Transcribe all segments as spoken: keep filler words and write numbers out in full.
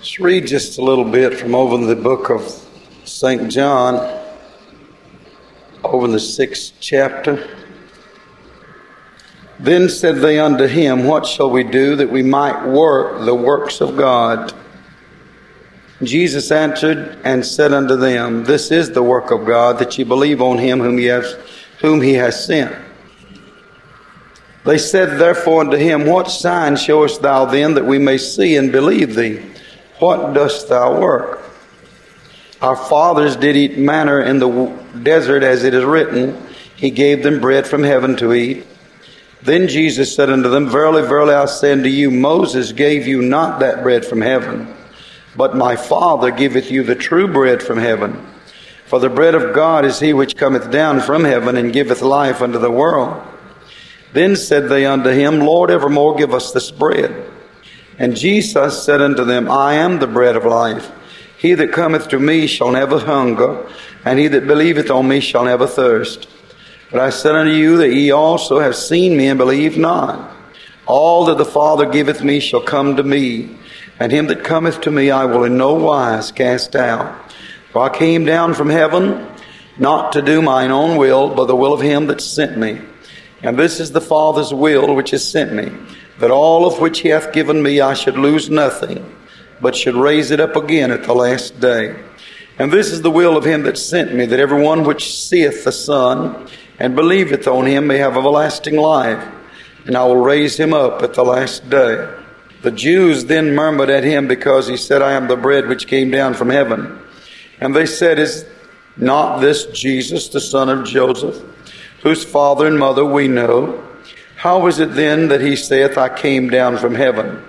Let's read just a little bit from over in the book of Saint John, over in the sixth chapter. Then said they unto him, What shall we do that we might work the works of God? Jesus answered and said unto them, This is the work of God, that ye believe on him whom he has, whom he has sent. They said therefore unto him, What sign showest thou then, that we may see and believe thee? What dost thou work? Our fathers did eat manna in the desert, as it is written, He gave them bread from heaven to eat. Then Jesus said unto them, Verily, verily, I say unto you, Moses gave you not that bread from heaven, but my Father giveth you the true bread from heaven. For the bread of God is he which cometh down from heaven, and giveth life unto the world. Then said they unto him, Lord, evermore give us this bread. And Jesus said unto them, I am the bread of life. He that cometh to me shall never hunger, and he that believeth on me shall never thirst. But I said unto you that ye also have seen me and believe not. All that the Father giveth me shall come to me, and him that cometh to me I will in no wise cast out. For I came down from heaven, not to do mine own will, but the will of him that sent me. And this is the Father's will which has sent me, that all of which he hath given me I should lose nothing, but should raise it up again at the last day. And this is the will of him that sent me, that every one which seeth the Son and believeth on him may have everlasting life, and I will raise him up at the last day. The Jews then murmured at him, because he said, I am the bread which came down from heaven. And they said, Is not this Jesus, the son of Joseph, whose father and mother we know? How is it then that he saith, I came down from heaven?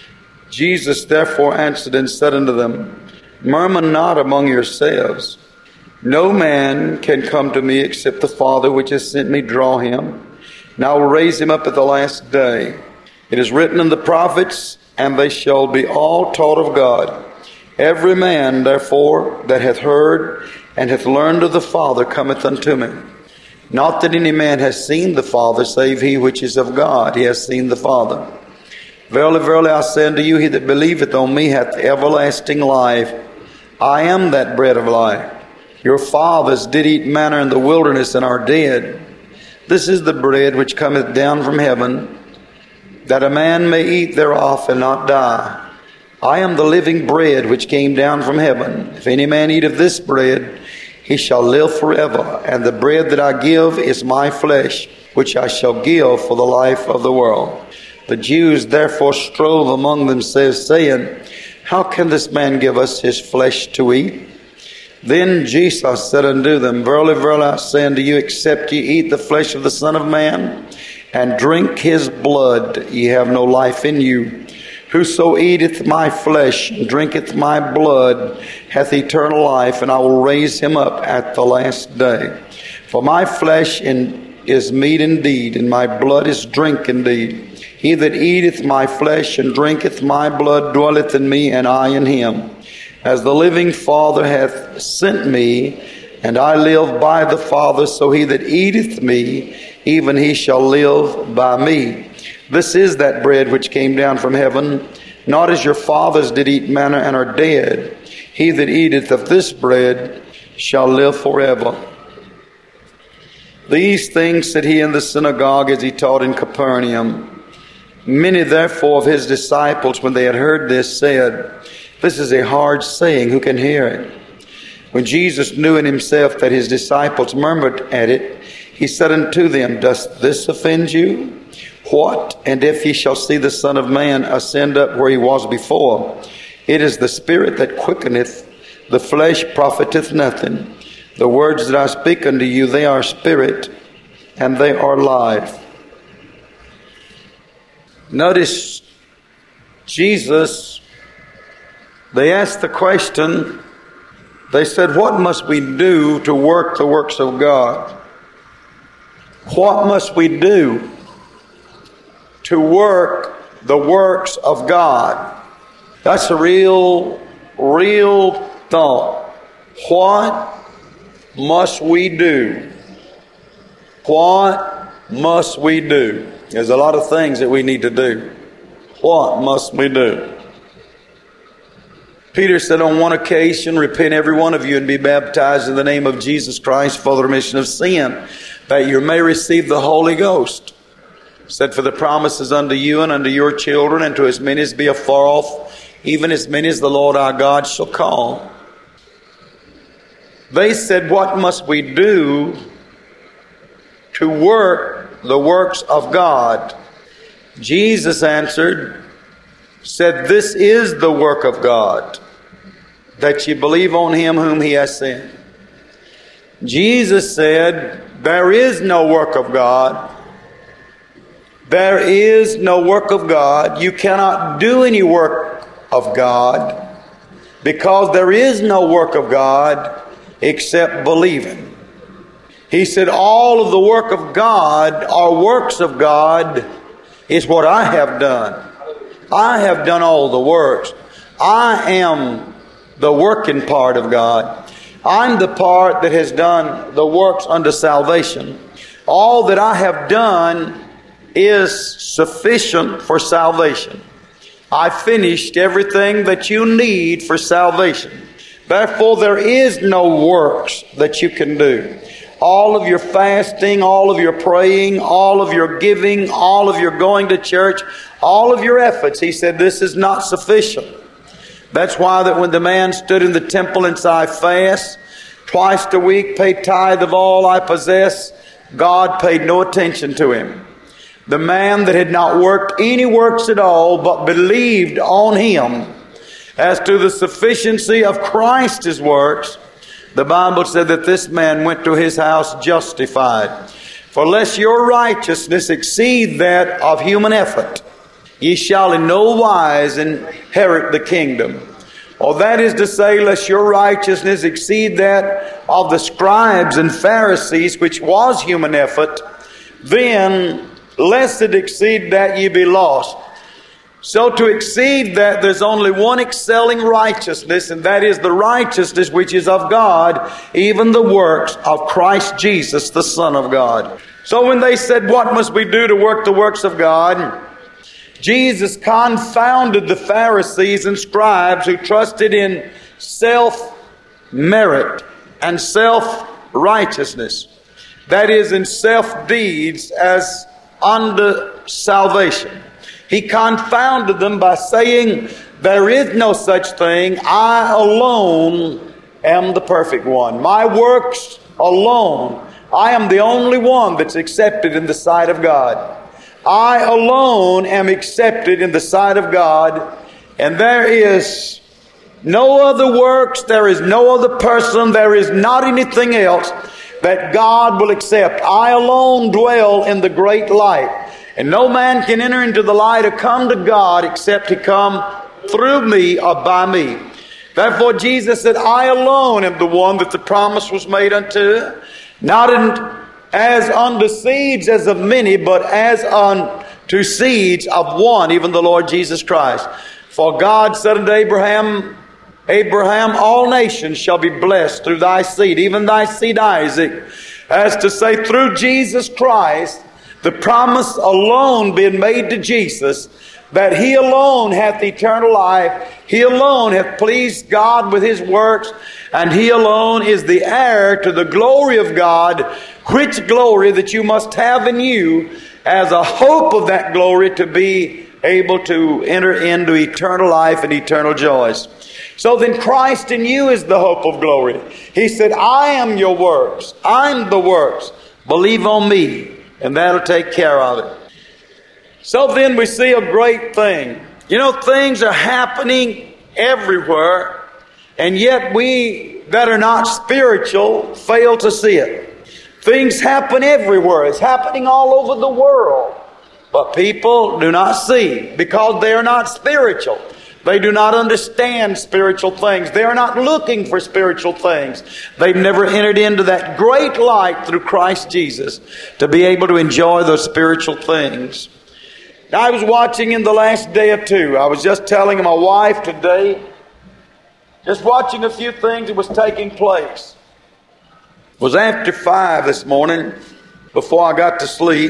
Jesus therefore answered and said unto them, Murmur not among yourselves. No man can come to me except the Father which has sent me draw him, and I will raise him up at the last day. It is written in the prophets, and they shall be all taught of God. Every man, therefore, that hath heard and hath learned of the Father cometh unto me. Not that any man has seen the Father, save he which is of God. He has seen the Father. Verily, verily, I say unto you, he that believeth on me hath everlasting life. I am that bread of life. Your fathers did eat manna in the wilderness, and are dead. This is the bread which cometh down from heaven, that a man may eat thereof and not die. I am the living bread which came down from heaven. If any man eat of this bread, he shall live forever. And the bread that I give is my flesh, which I shall give for the life of the world. The Jews therefore strove among themselves, saying, How can this man give us his flesh to eat? Then Jesus said unto them, Verily, verily, I say unto you, except ye eat the flesh of the Son of Man, and drink his blood, ye have no life in you. Whoso eateth my flesh and drinketh my blood hath eternal life, and I will raise him up at the last day. For my flesh in, is meat indeed, and my blood is drink indeed. He that eateth my flesh and drinketh my blood dwelleth in me, and I in him. As the living Father hath sent me, and I live by the Father, so he that eateth me, even he shall live by me. This is that bread which came down from heaven, not as your fathers did eat manna and are dead. He that eateth of this bread shall live forever. These things said he in the synagogue as he taught in Capernaum. Many therefore of his disciples, when they had heard this, said, This is a hard saying, who can hear it? When Jesus knew in himself that his disciples murmured at it, he said unto them, Doth this offend you? What? And if ye shall see the Son of Man ascend up where he was before? It is the Spirit that quickeneth, the flesh profiteth nothing. The words that I speak unto you, they are spirit, and they are life. Notice Jesus, they asked the question, they said, What must we do to work the works of God? What must we do to work the works of God? That's a real, real thought. What must we do? What must we do? There's a lot of things that we need to do. What must we do? Peter said, on one occasion, repent every one of you and be baptized in the name of Jesus Christ for the remission of sin, that you may receive the Holy Ghost. He said, for the promise is unto you and unto your children and to as many as be afar off, even as many as the Lord our God shall call. They said, what must we do to work the works of God? Jesus answered, said, this is the work of God, that ye believe on him whom he has sent. Jesus said, there is no work of God. There is no work of God. You cannot do any work of God, because there is no work of God except believing. He said, all of the work of God, or works of God, is what I have done. I have done all the works. I am the working part of God. I'm the part that has done the works unto salvation. All that I have done is sufficient for salvation. I finished everything that you need for salvation. Therefore, there is no works that you can do. All of your fasting, all of your praying, all of your giving, all of your going to church, all of your efforts, he said, this is not sufficient. That's why that when the man stood in the temple and said, I fast twice a week, pay tithe of all I possess, God paid no attention to him. The man that had not worked any works at all, but believed on him as to the sufficiency of Christ's works, the Bible said that this man went to his house justified. For lest your righteousness exceed that of human effort, ye shall in no wise inherit the kingdom. Or that is to say, lest your righteousness exceed that of the scribes and Pharisees, which was human effort, then lest it exceed that ye be lost. So to exceed that, there's only one excelling righteousness, and that is the righteousness which is of God, even the works of Christ Jesus, the Son of God. So when they said, what must we do to work the works of God? Jesus confounded the Pharisees and scribes who trusted in self-merit and self-righteousness. That is, in self-deeds as unto salvation. He confounded them by saying, there is no such thing. I alone am the perfect one. My works alone. I am the only one that's accepted in the sight of God. I alone am accepted in the sight of God. And there is no other works. There is no other person. There is not anything else that God will accept. I alone dwell in the great light. And no man can enter into the light or come to God except he come through me or by me. Therefore Jesus said, I alone am the one that the promise was made unto, not in, as unto seeds as of many, but as unto seeds of one, even the Lord Jesus Christ. For God said unto Abraham, Abraham, all nations shall be blessed through thy seed, even thy seed Isaac. As to say, through Jesus Christ, the promise alone being made to Jesus, that he alone hath eternal life, he alone hath pleased God with his works, and he alone is the heir to the glory of God, which glory that you must have in you as a hope of that glory to be able to enter into eternal life and eternal joys. So then Christ in you is the hope of glory. He said, I am your works. I'm the works. Believe on me, and that'll take care of it. So then we see a great thing. You know, things are happening everywhere, and yet we that are not spiritual fail to see it. Things happen everywhere. It's happening all over the world. But people do not see because they are not spiritual. They do not understand spiritual things. They are not looking for spiritual things. They've never entered into that great light through Christ Jesus to be able to enjoy those spiritual things. Now, I was watching in the last day or two. I was just telling my wife today, just watching a few things that was taking place. It was after five this morning before I got to sleep.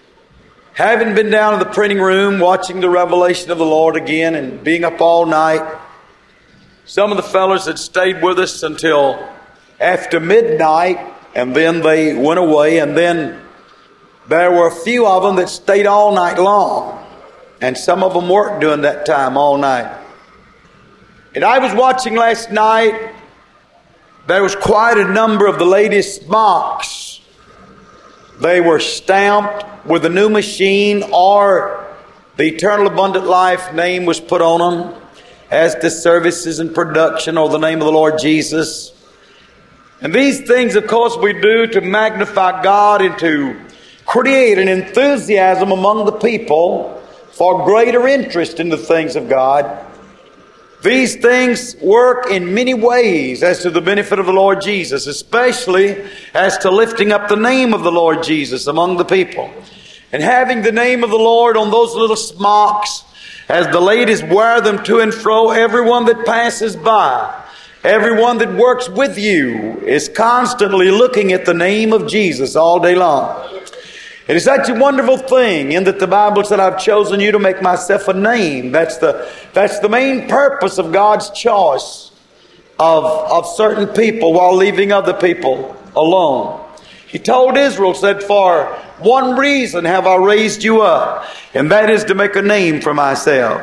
Having been down in the printing room watching the revelation of the Lord again and being up all night, Some of the fellows had stayed with us until after midnight, and then they went away, and then there were a few of them that stayed all night long, and some of them worked during that time all night. And I was watching last night, there was quite a number of the latest smocks. They were stamped with a new machine, or the Eternal Abundant Life name was put on them, as to services and production, or the name of the Lord Jesus. And these things, of course, we do to magnify God and to create an enthusiasm among the people for greater interest in the things of God. These things work in many ways as to the benefit of the Lord Jesus, especially as to lifting up the name of the Lord Jesus among the people. And having the name of the Lord on those little smocks, as the ladies wear them to and fro, everyone that passes by, everyone that works with you is constantly looking at the name of Jesus all day long. It is such a wonderful thing in that the Bible said, I've chosen you to make myself a name. That's the, that's the main purpose of God's choice of, of certain people while leaving other people alone. He told Israel, said, for one reason have I raised you up, and that is to make a name for myself.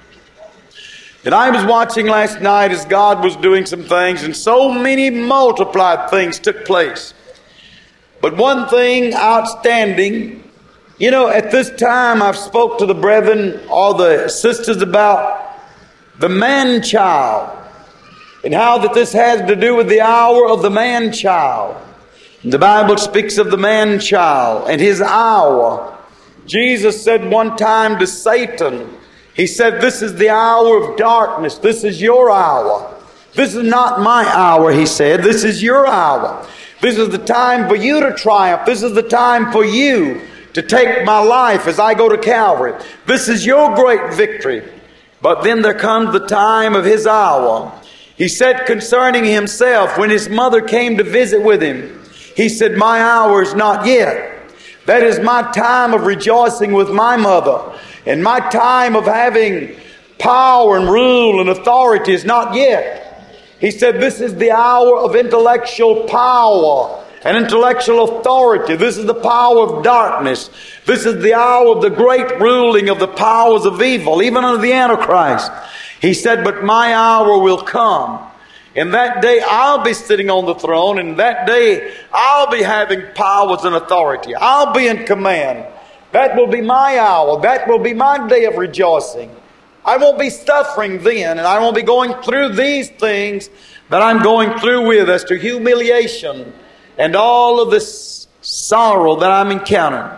And I was watching last night as God was doing some things, and so many multiplied things took place. But one thing outstanding, you know, at this time I've spoke to the brethren or the sisters about the man-child, and how that this has to do with the hour of the man-child. The Bible speaks of the man-child and his hour. Jesus said one time to Satan, he said, this is the hour of darkness. This is your hour. This is not my hour, he said. This is your hour. This is the time for you to triumph. This is the time for you to take my life as I go to Calvary. This is your great victory. But then there comes the time of his hour. He said concerning himself, when his mother came to visit with him, he said, my hour is not yet. That is my time of rejoicing with my mother. And my time of having power and rule and authority is not yet. He said, this is the hour of intellectual power and intellectual authority. This is the power of darkness. This is the hour of the great ruling of the powers of evil, even under the Antichrist. He said, but my hour will come. In that day, I'll be sitting on the throne. And that day, I'll be having powers and authority. I'll be in command. That will be my hour. That will be my day of rejoicing. I won't be suffering then. And I won't be going through these things that I'm going through with as to humiliation and all of this sorrow that I'm encountering.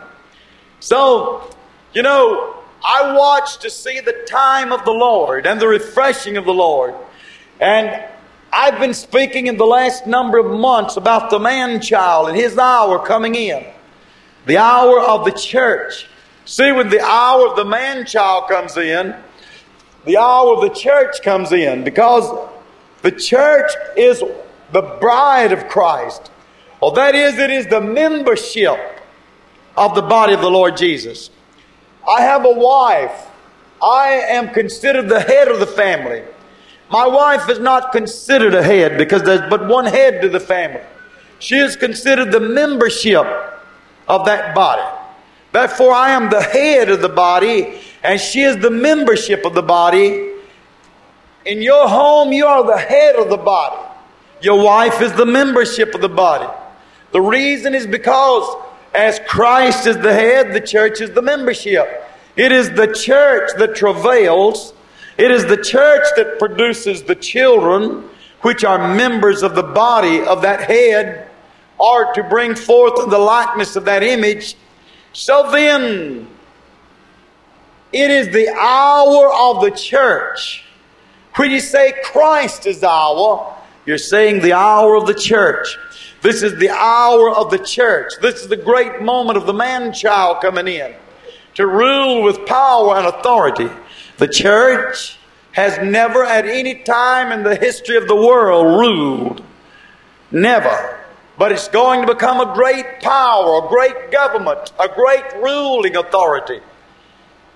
So, you know, I watch to see the time of the Lord and the refreshing of the Lord. And I've been speaking in the last number of months about the man-child and his hour coming in. The hour of the church. See, when the hour of the man-child comes in, the hour of the church comes in, because the church is the bride of Christ. Well, that is, it is the membership of the body of the Lord Jesus. I have a wife. I am considered the head of the family. My wife is not considered a head because there's but one head to the family. She is considered the membership of that body. Therefore, I am the head of the body, and she is the membership of the body. In your home, you are the head of the body. Your wife is the membership of the body. The reason is because as Christ is the head, the church is the membership. It is the church that travails. It is the church that produces the children, which are members of the body of that head, or to bring forth the likeness of that image. So then, it is the hour of the church. When you say Christ is hour, you're saying the hour of the church. This is the hour of the church. This is the great moment of the man-child coming in to rule with power and authority. The church has never at any time in the history of the world ruled. Never. But it's going to become a great power, a great government, a great ruling authority.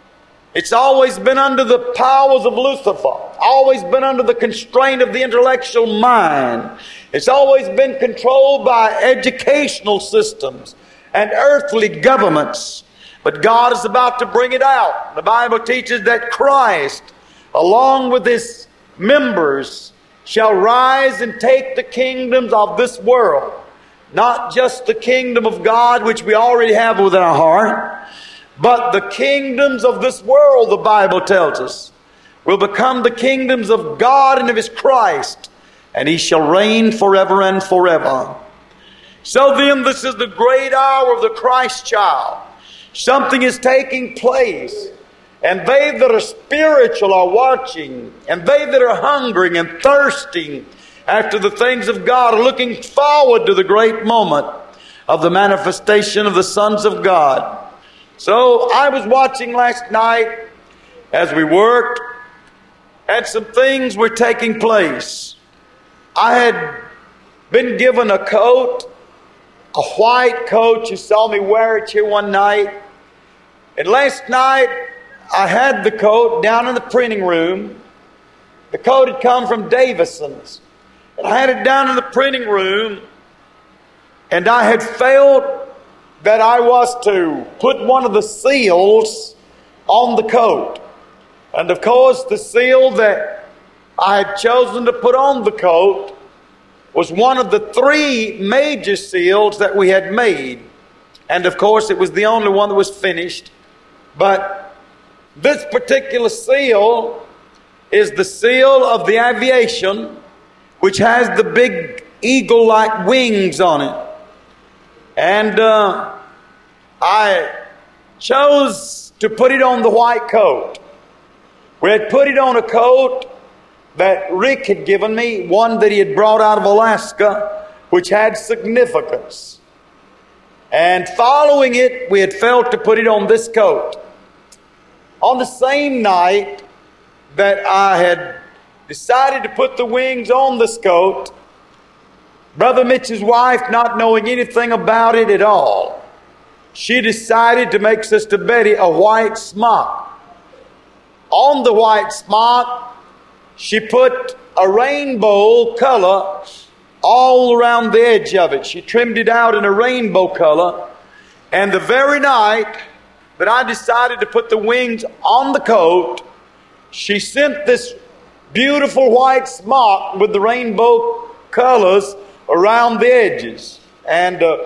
It's always been under the powers of Lucifer, always been under the constraint of the intellectual mind. It's always been controlled by educational systems and earthly governments. But God is about to bring it out. The Bible teaches that Christ, along with his members, shall rise and take the kingdoms of this world. Not just the kingdom of God, which we already have within our heart, but the kingdoms of this world, the Bible tells us, will become the kingdoms of God and of his Christ, and he shall reign forever and forever. So then, this is the great hour of the Christ child. Something is taking place, and they that are spiritual are watching, and they that are hungering and thirsting after the things of God are looking forward to the great moment of the manifestation of the sons of God. So I was watching last night as we worked, and some things were taking place. I had been given a coat, a white coat. You saw me wear it here one night. And last night I had the coat down in the printing room. The coat had come from Davison's. And I had it down in the printing room, and I had felt that I was to put one of the seals on the coat. And of course, the seal that I had chosen to put on the coat was one of the three major seals that we had made. And of course, it was the only one that was finished. But this particular seal is the seal of the aviation, which has the big eagle-like wings on it. And uh, I chose to put it on the white coat. We had put it on a coat that Rick had given me, one that he had brought out of Alaska, which had significance. And following it, we had felt to put it on this coat. On the same night that I had decided to put the wings on this coat, Brother Mitch's wife, not knowing anything about it at all, she decided to make Sister Betty a white smock. On the white smock, she put a rainbow color all around the edge of it. She trimmed it out in a rainbow color. And the very night that I decided to put the wings on the coat, she sent this beautiful white smock with the rainbow colors around the edges. And uh,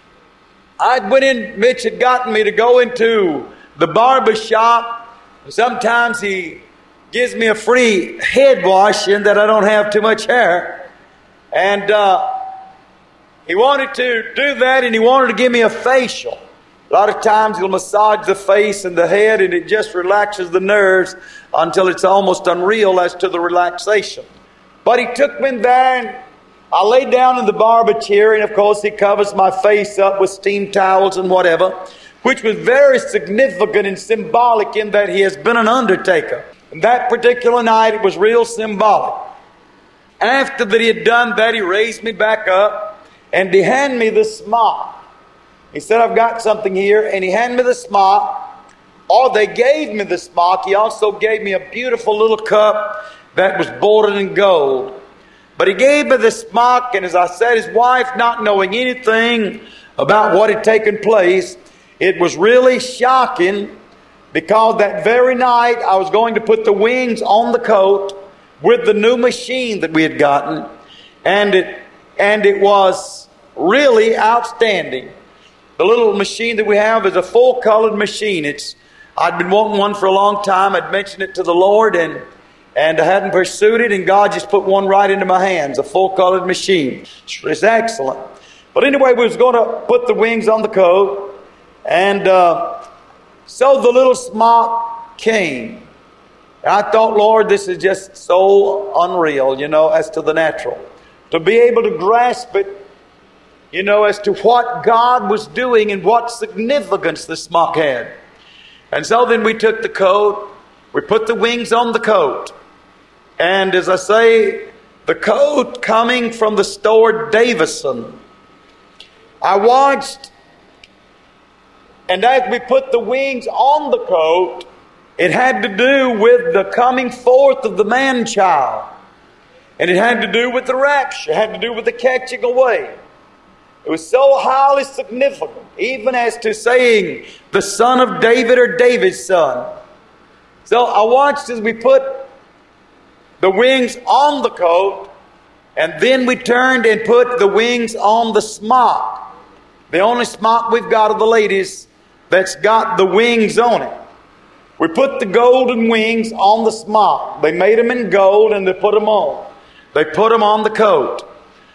I went in, Mitch had gotten me to go into the barber shop. Sometimes he gives me a free head wash in that I don't have too much hair. And uh, he wanted to do that, and he wanted to give me a facial. A lot of times he'll massage the face and the head, and it just relaxes the nerves until it's almost unreal as to the relaxation. But he took me in there, and I lay down in the barber chair, and of course he covers my face up with steam towels and whatever, which was very significant and symbolic in that he has been an undertaker. And that particular night it was real symbolic. And after that he had done that, he raised me back up, and he handed me the smock. He said, "I've got something here," and he handed me the smock. Or they gave me the smock. He also gave me a beautiful little cup that was bordered in gold. But he gave me the smock, and as I said, his wife, not knowing anything about what had taken place, it was really shocking, because that very night I was going to put the wings on the coat with the new machine that we had gotten, and it and it was really outstanding. The little machine that we have is a full-colored machine. It's I'd been wanting one for a long time. I'd mentioned it to the Lord, and and I hadn't pursued it, and God just put one right into my hands, a full-colored machine. It's excellent. But anyway, we was going to put the wings on the coat, and uh, so the little smock came. And I thought, Lord, this is just so unreal, you know, as to the natural. To be able to grasp it, you know, as to what God was doing and what significance the smock had. And so then we took the coat, we put the wings on the coat. And as I say, the coat coming from the store Davison, I watched, and as we put the wings on the coat, It had to do with the coming forth of the man-child. And it had to do with the rapture. It had to do with the catching away. It was so highly significant, even as to saying the son of David or David's son. So I watched as we put the wings on the coat, and then we turned and put the wings on the smock. The only smock we've got of the ladies that's got the wings on it. We put the golden wings on the smock. They made them in gold and they put them on. They put them on the coat.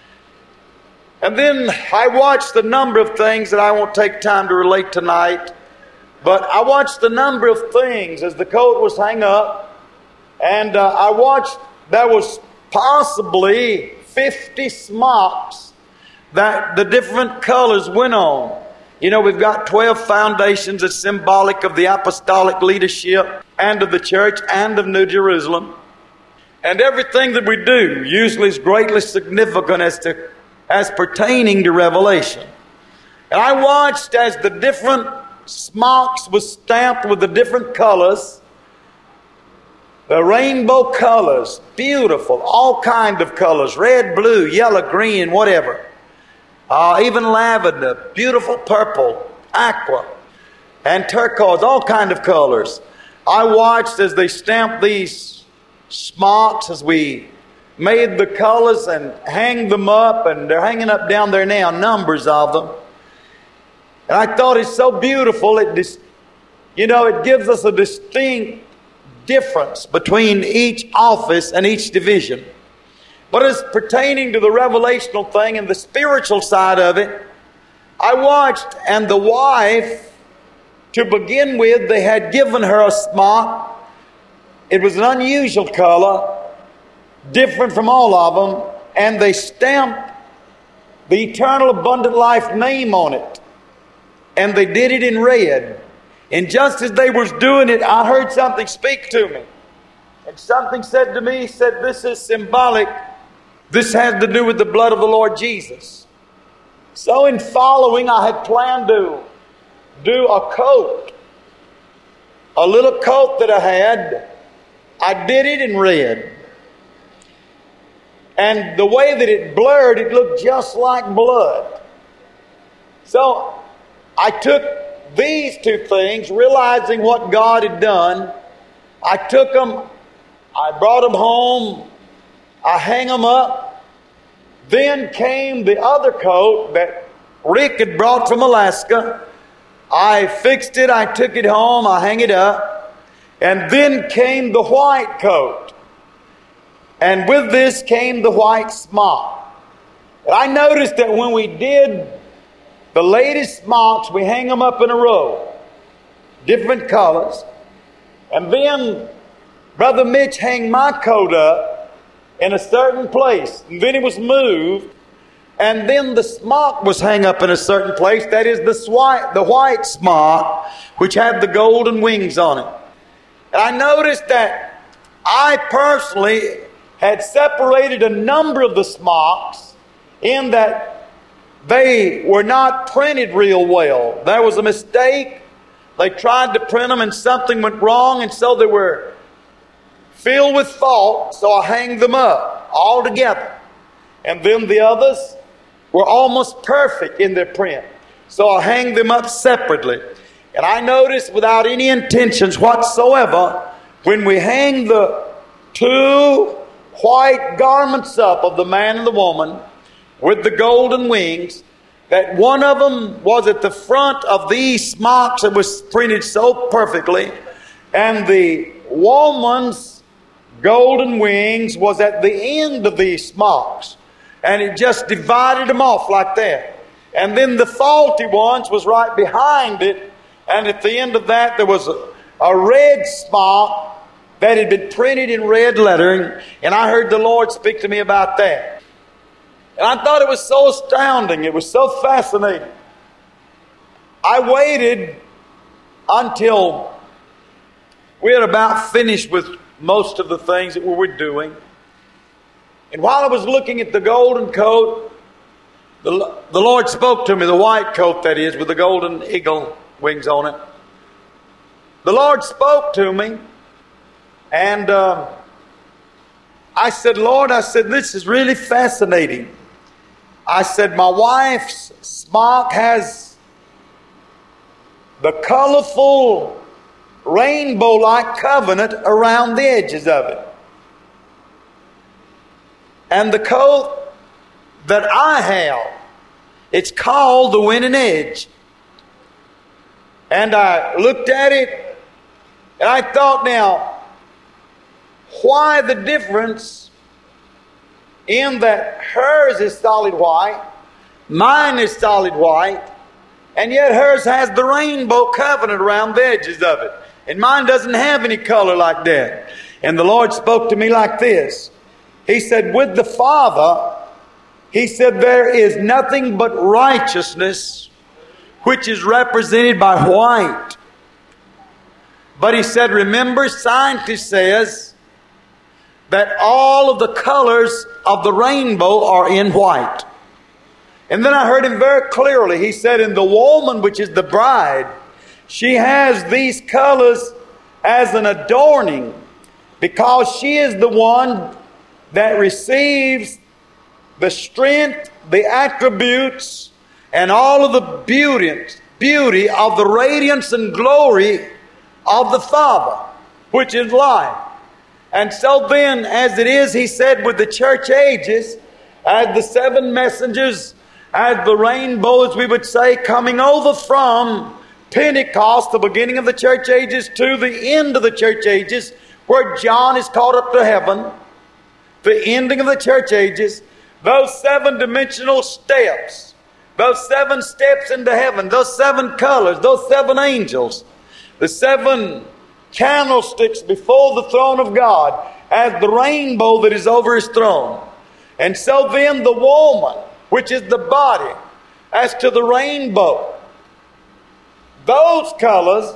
And then I watched a number of things that I won't take time to relate tonight. But I watched a number of things as the coat was hung up. And uh, I watched, there was possibly fifty smocks that the different colors went on. You know, we've got twelve foundations that's symbolic of the apostolic leadership and of the church and of New Jerusalem. And everything that we do usually is greatly significant as to as pertaining to Revelation. And I watched as the different smocks was stamped with the different colors, the rainbow colors, beautiful, all kind of colors, red, blue, yellow, green, whatever. Uh, even lavender, beautiful purple, aqua, and turquoise, all kind of colors. I watched as they stamped these smocks, as we made the colors and hang them up, and they're hanging up down there now, numbers of them. And I thought it's so beautiful. It dis- you know, it gives us a distinct difference between each office and each division. But as pertaining to the revelational thing and the spiritual side of it, I watched, and the wife, to begin with, they had given her a smock. It was an unusual color, different from all of them, and they stamped the Eternal Abundant Life name on it. And they did it in red. And just as they was doing it, I heard something speak to me. And something said to me, said, this is symbolic. This has to do with the blood of the Lord Jesus. So in following, I had planned to do a coat. A little coat that I had. I did it in red. And the way that it blurred, it looked just like blood. So I took these two things, realizing what God had done. I took them, I brought them home, I hang them up. Then came the other coat that Rick had brought from Alaska. I fixed it, I took it home, I hang it up. And then came the white coat. And with this came the white smock. And I noticed that when we did the latest smocks, we hang them up in a row. Different colors. And then Brother Mitch hung my coat up in a certain place. And then it was moved. And then the smock was hung up in a certain place. That is the white, the white smock, which had the golden wings on it. And I noticed that I personally had separated a number of the smocks in that they were not printed real well. There was a mistake. They tried to print them and something went wrong, and so they were filled with fault. So I hanged them up all together. And then the others were almost perfect in their print. So I hanged them up separately. And I noticed without any intentions whatsoever, when we hang the two white garments up of the man and the woman with the golden wings, that one of them was at the front of these smocks that was printed so perfectly, and the woman's golden wings was at the end of these smocks, and it just divided them off like that. And then the faulty ones was right behind it, and at the end of that there was a, a red smock that had been printed in red lettering, and I heard the Lord speak to me about that. And I thought it was so astounding. It was so fascinating. I waited until we had about finished with most of the things that we were doing. And while I was looking at the golden coat, the, the Lord spoke to me, the white coat that is, with the golden eagle wings on it. the Lord spoke to me, and uh, I said, Lord, I said, this is really fascinating. I said, my wife's smock has the colorful rainbow-like covenant around the edges of it. And the coat that I have, it's called the winning edge. And I looked at it, and I thought, now, why the difference in that hers is solid white, mine is solid white, and yet hers has the rainbow covenant around the edges of it, and mine doesn't have any color like that? And the Lord spoke to me like this. He said, with the Father, He said, there is nothing but righteousness, which is represented by white. But He said, remember, scientist says that all of the colors of the rainbow are in white. And then I heard Him very clearly. He said, in the woman, which is the bride, she has these colors as an adorning, because she is the one that receives the strength, the attributes, and all of the beauty, beauty of the radiance and glory of the Father, which is life. And so then, as it is, He said, with the church ages, as the seven messengers, as the rainbow, as we would say, coming over from Pentecost, the beginning of the church ages, to the end of the church ages, where John is caught up to heaven, the ending of the church ages, those seven dimensional steps, those seven steps into heaven, those seven colors, those seven angels, the seven candlesticks before the throne of God, as the rainbow that is over His throne. And so then the woman, which is the body, as to the rainbow, those colors,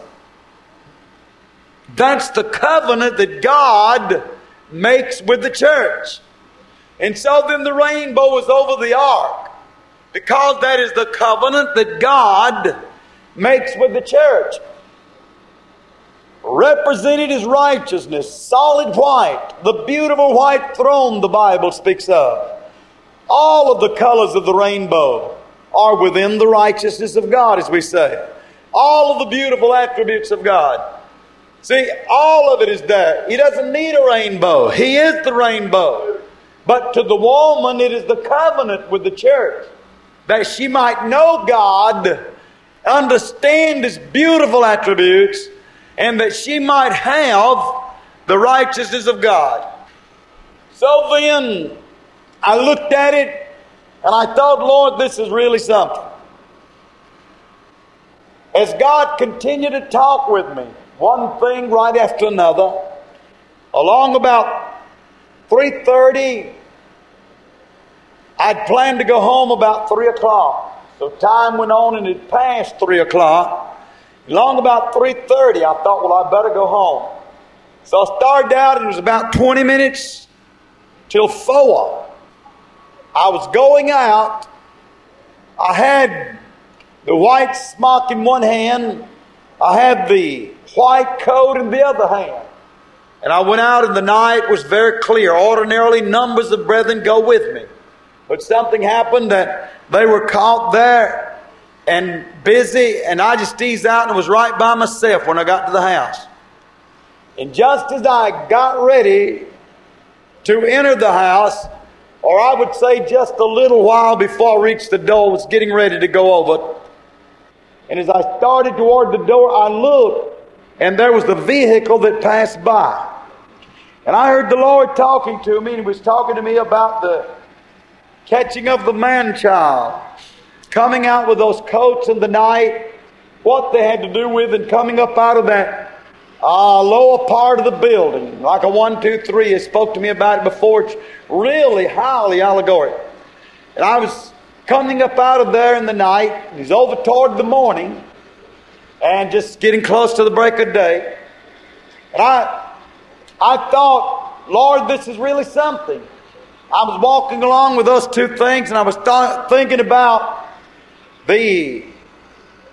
that's the covenant that God makes with the church. And so then the rainbow is over the ark, because that is the covenant that God makes with the church. Represented is righteousness, solid white, the beautiful white throne the Bible speaks of. All of the colors of the rainbow are within the righteousness of God, as we say. All of the beautiful attributes of God. See, all of it is there. He doesn't need a rainbow. He is the rainbow. But to the woman, it is the covenant with the church, that she might know God, understand His beautiful attributes, and that she might have the righteousness of God. So then, I looked at it, and I thought, Lord, this is really something. As God continued to talk with me, one thing right after another, along about three thirty, I'd planned to go home about three o'clock. So time went on and it passed three o'clock. Long about three thirty, I thought, well, I better go home. So I started out, and it was about twenty minutes till four. I was going out. I had the white smock in one hand. I had the white coat in the other hand. And I went out, and the night was very clear. Ordinarily, numbers of brethren go with me. But something happened that they were caught there and busy, and I just eased out and was right by myself when I got to the house. And just as I got ready to enter the house, or I would say just a little while before I reached the door, was getting ready to go over. And as I started toward the door, I looked, and there was the vehicle that passed by. And I heard the Lord talking to me, and He was talking to me about the catching of the man-child, coming out with those coats in the night, what they had to do with, and coming up out of that uh, lower part of the building, like a one, two, three. He spoke to me about it before. It's really highly allegorical. And I was coming up out of there in the night, and he's over toward the morning, and just getting close to the break of day. And I, I thought, Lord, this is really something. I was walking along with those two things, and I was th- thinking about the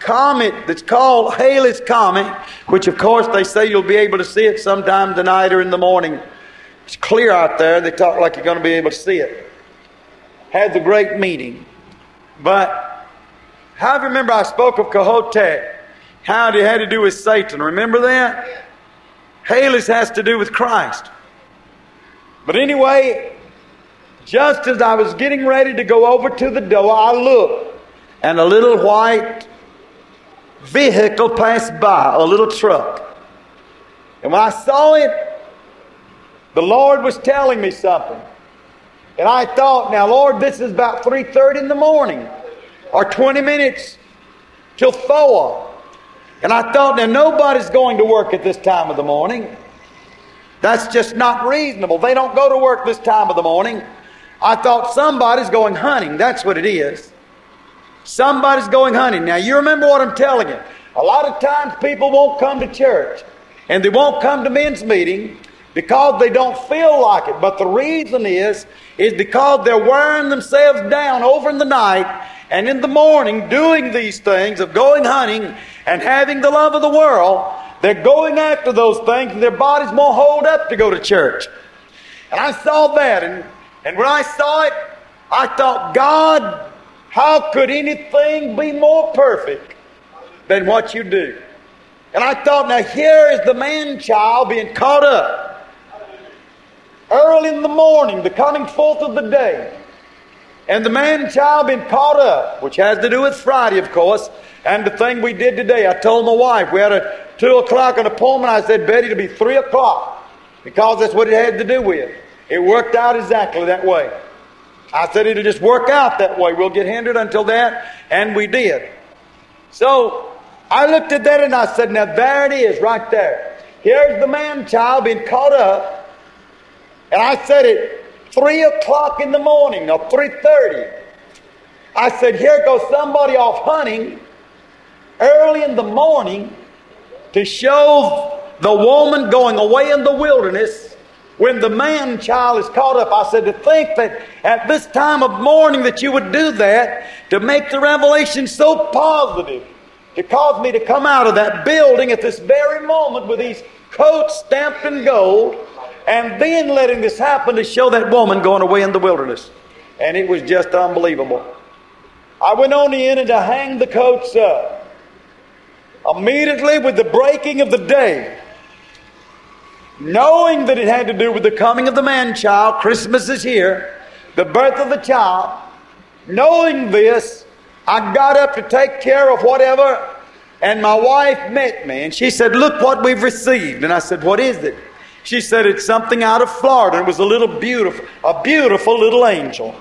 comet that's called Halley's Comet, which of course they say you'll be able to see it sometime tonight or in the morning. It's clear out there. They talk like you're going to be able to see it. Had the great meeting. But how do you remember I spoke of Kohotep? How it had to do with Satan. Remember that? Halley's has to do with Christ. But anyway, just as I was getting ready to go over to the door, I looked, and a little white vehicle passed by, a little truck. And when I saw it, the Lord was telling me something. And I thought, now Lord, this is about three thirty in the morning, or twenty minutes till four. And I thought, now nobody's going to work at this time of the morning. That's just not reasonable. They don't go to work this time of the morning. I thought somebody's going hunting. That's what it is. Somebody's going hunting. Now you remember what I'm telling you. A lot of times people won't come to church. And they won't come to men's meeting because they don't feel like it. But the reason is, is because they're wearing themselves down over in the night and in the morning doing these things of going hunting and having the love of the world. They're going after those things and their bodies won't hold up to go to church. And I saw that, and, and when I saw it, I thought, God, how could anything be more perfect than what you do? And I thought, now here is the man-child being caught up early in the morning, the coming forth of the day. And the man-child being caught up, which has to do with Friday, of course, and the thing we did today. I told my wife, we had a two o'clock an appointment. I said, Betty, it'll be three o'clock, because that's what it had to do with. It worked out exactly that way. I said it'll just work out that way. We'll get hindered until that, and we did. So I looked at that and I said, now there it is right there. Here's the man-child being caught up. And I said it three o'clock in the morning, or three thirty. I said, here goes somebody off hunting early in the morning to show the woman going away in the wilderness when the man-child is caught up. I said, to think that at this time of morning that you would do that, to make the revelation so positive, to cause me to come out of that building at this very moment with these coats stamped in gold, and then letting this happen to show that woman going away in the wilderness. And it was just unbelievable. I went on in and I hanged the coats up. Immediately with the breaking of the day, knowing that it had to do with the coming of the man-child, Christmas is here, the birth of the child, knowing this, I got up to take care of whatever, and my wife met me, and she said, look what we've received. And I said, what is it? She said, it's something out of Florida. It was a little beautiful, a beautiful little angel.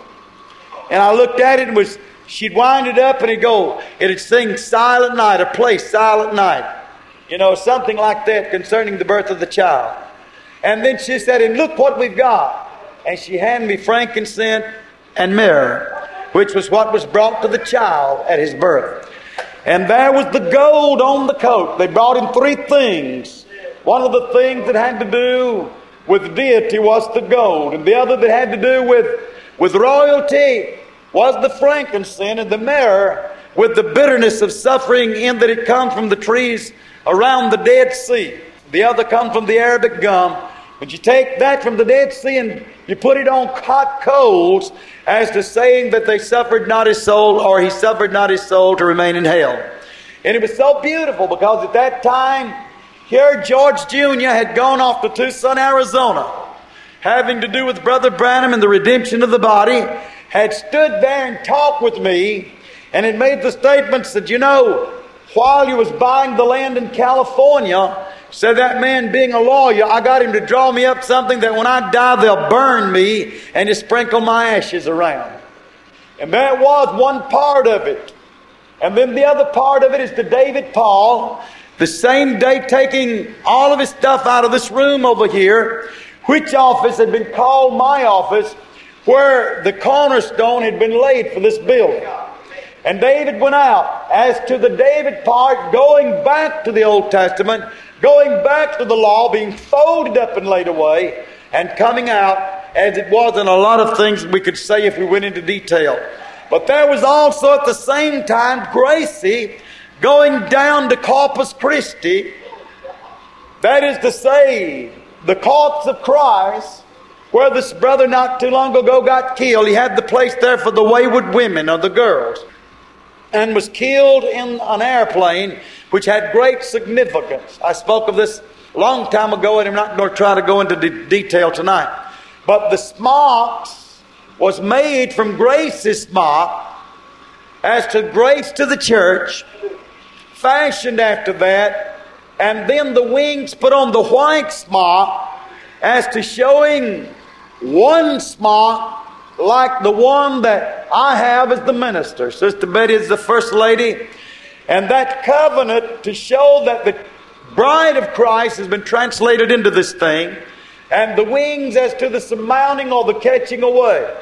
And I looked at it and was, she'd wind it up and it'd go, it'd sing Silent Night, or play Silent Night. You know, something like that concerning the birth of the child. And then she said, and look what we've got. And she handed me frankincense and myrrh, which was what was brought to the child at his birth. And there was the gold on the coat. They brought him three things. One of the things that had to do with deity was the gold. And the other that had to do with, with royalty was the frankincense, and the myrrh with the bitterness of suffering in that it comes from the trees around the Dead Sea. The other comes from the Arabic gum. But you take that from the Dead Sea and you put it on hot coals, as to saying that they suffered not his soul, or he suffered not his soul to remain in hell. And it was so beautiful because at that time, here George Junior had gone off to Tucson, Arizona, having to do with Brother Branham and the redemption of the body, had stood there and talked with me, and had made the statements that, you know, while you was buying the land in California, said that man being a lawyer, I got him to draw me up something that when I die they'll burn me and just sprinkle my ashes around. And that was one part of it. And then the other part of it is to David Paul, the same day taking all of his stuff out of this room over here, which office had been called my office, where the cornerstone had been laid for this building. And David went out. As to the David part, going back to the Old Testament, going back to the law, being folded up and laid away, and coming out, as it was in a lot of things we could say if we went into detail. But there was also at the same time Gracie going down to Corpus Christi, that is to say, the corpse of Christ, where this brother not too long ago got killed. He had the place there for the wayward women or the girls, and was killed in an airplane, which had great significance. I spoke of this a long time ago, and I'm not going to try to go into de- detail tonight. But the smocks was made from Grace's smock, as to grace to the church, fashioned after that, and then the wings put on the white smock, as to showing one smock like the one that I have as the minister. Sister Betty is the first lady, and that covenant to show that the bride of Christ has been translated into this thing, and the wings as to the surmounting or the catching away.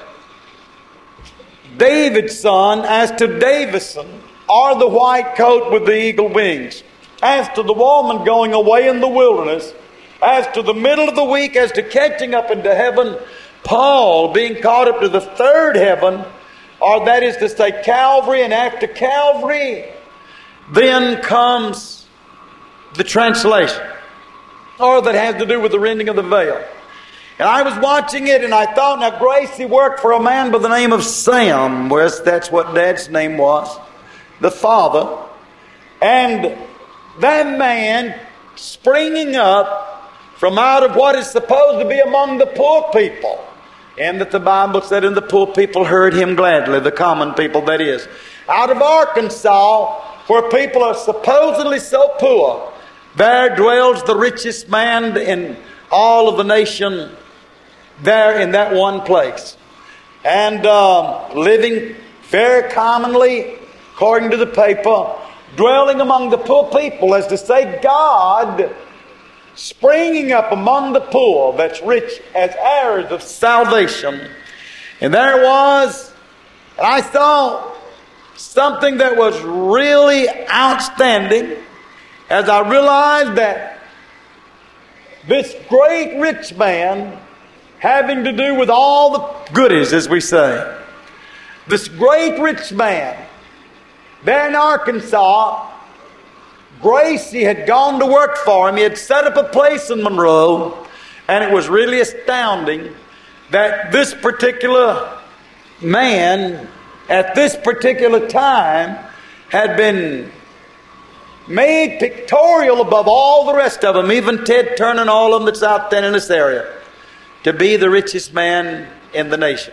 David's son as to Davison, or the white coat with the eagle wings. As to the woman going away in the wilderness, as to the middle of the week, as to catching up into heaven, Paul being caught up to the third heaven, or that is to say Calvary, and after Calvary, then comes the translation, or that has to do with the rending of the veil. And I was watching it, and I thought, now Gracie worked for a man by the name of Sam, where that's what Dad's name was, the father. And that man springing up from out of what is supposed to be among the poor people, and that the Bible said, and the poor people heard him gladly, the common people that is. Out of Arkansas, where people are supposedly so poor, there dwells the richest man in all of the nation, there in that one place. And uh, living very commonly, according to the paper, dwelling among the poor people, as to say God springing up among the poor that's rich as heirs of salvation. And there was, and I saw something that was really outstanding as I realized that this great rich man, having to do with all the goodies, as we say, this great rich man there in Arkansas, Gracie had gone to work for him. He had set up a place in Monroe, and it was really astounding that this particular man at this particular time had been made pictorial above all the rest of them, even Ted Turner and all of them that's out there in this area, to be the richest man in the nation.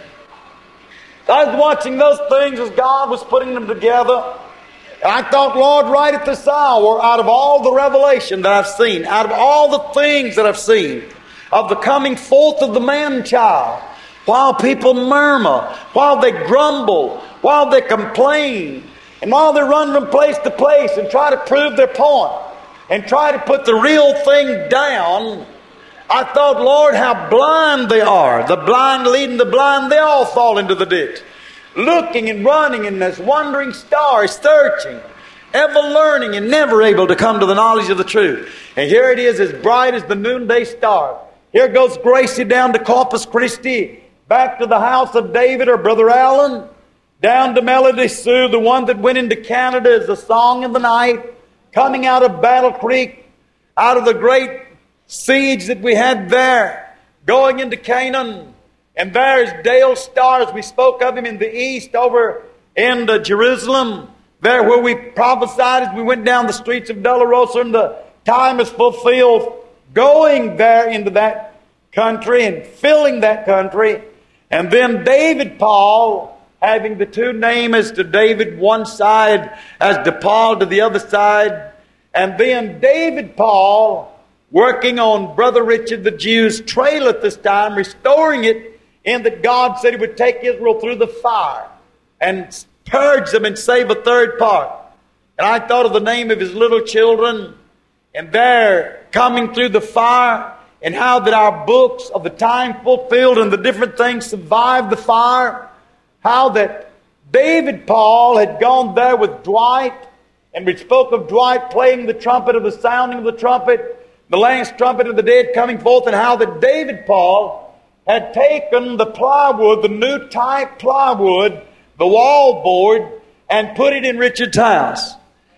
I was watching those things as God was putting them together. And I thought, Lord, right at this hour, out of all the revelation that I've seen, out of all the things that I've seen, of the coming forth of the man-child, while people murmur, while they grumble, while they complain, and while they run from place to place and try to prove their point, and try to put the real thing down, I thought, Lord, how blind they are. The blind leading the blind, they all fall into the ditch. Looking and running and as wandering stars, searching, ever learning and never able to come to the knowledge of the truth. And here it is, as bright as the noonday star. Here goes Gracie down to Corpus Christi, back to the house of David or Brother Allen, down to Melody Sue, the one that went into Canada as a song in the night, coming out of Battle Creek, out of the great siege that we had there, going into Canaan. And there's Dale Stars. We spoke of him in the east over in uh, Jerusalem, there where we prophesied as we went down the streets of Dolorosa, and the time is fulfilled, going there into that country and filling that country. And then David Paul, having the two names as to David one side, as to Paul to the other side. And then David Paul working on Brother Richard the Jew's trail at this time, restoring it, in that God said He would take Israel through the fire and purge them and save a third part. And I thought of the name of his little children, and they're coming through the fire, and how that our books of the time fulfilled and the different things survived the fire. How that David Paul had gone there with Dwight, and we spoke of Dwight playing the trumpet, of the sounding of the trumpet, the last trumpet of the dead coming forth, and how that David Paul had taken the plywood, the new type plywood, the wall board, and put it in Richard's house.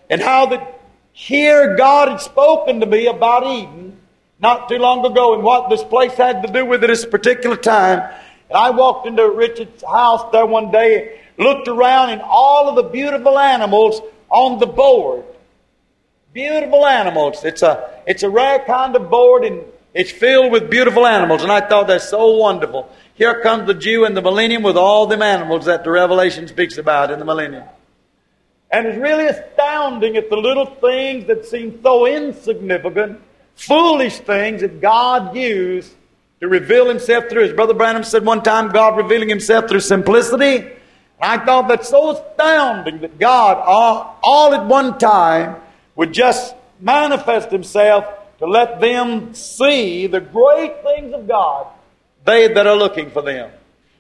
And how that here God had spoken to me about Eden not too long ago, and what this place had to do with it at this particular time. And I walked into Richard's house there one day, looked around, and all of the beautiful animals on the board. Beautiful animals. It's a, it's a rare kind of board, and it's filled with beautiful animals. And I thought that's so wonderful. Here comes the Jew in the millennium with all them animals that the Revelation speaks about in the millennium. And it's really astounding at the little things that seem so insignificant, foolish things that God used to reveal Himself through. As Brother Branham said one time, God revealing Himself through simplicity. And I thought that's so astounding that God, all, all at one time, would just manifest Himself to let them see the great things of God, they that are looking for them.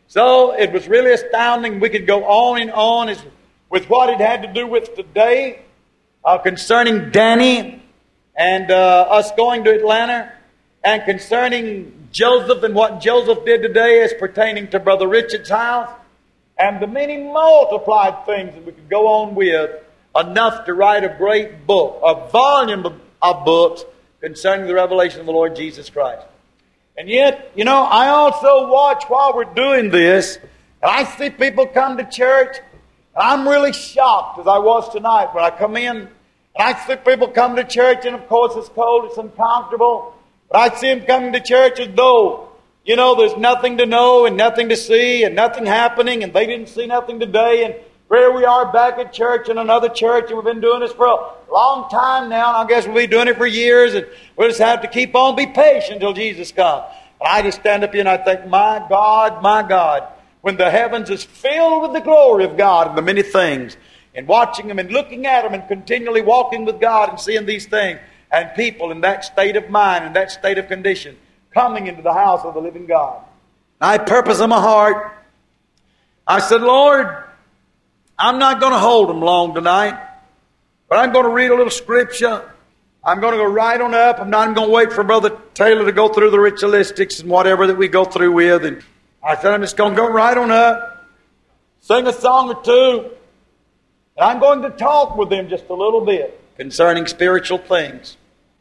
So it was really astounding. We could go on and on as, with what it had to do with today uh, concerning Danny and uh, us going to Atlanta, and concerning Joseph and what Joseph did today as pertaining to Brother Richard's house, and the many multiplied things that we could go on with, enough to write a great book, a volume of, of books concerning the revelation of the Lord Jesus Christ. And yet, you know, I also watch while we're doing this, and I see people come to church, and I'm really shocked, as I was tonight when I come in, and I see people come to church, and of course it's cold, it's uncomfortable, but I see them coming to church as though, you know, there's nothing to know and nothing to see and nothing happening, and they didn't see nothing today, and here we are back at church in another church, and we've been doing this for a long time now, and I guess we'll be doing it for years, and we'll just have to keep on, be patient until Jesus comes. And I just stand up here and I think, my God, my God, when the heavens is filled with the glory of God and the many things, and watching them and looking at them and continually walking with God and seeing these things, and people in that state of mind and that state of condition coming into the house of the living God. I purpose in my heart, I said, Lord, I'm not going to hold them long tonight, but I'm going to read a little scripture. I'm going to go right on up. I'm not even going to wait for Brother Taylor to go through the ritualistics and whatever that we go through with. And I said, I'm just going to go right on up, sing a song or two, and I'm going to talk with them just a little bit concerning spiritual things,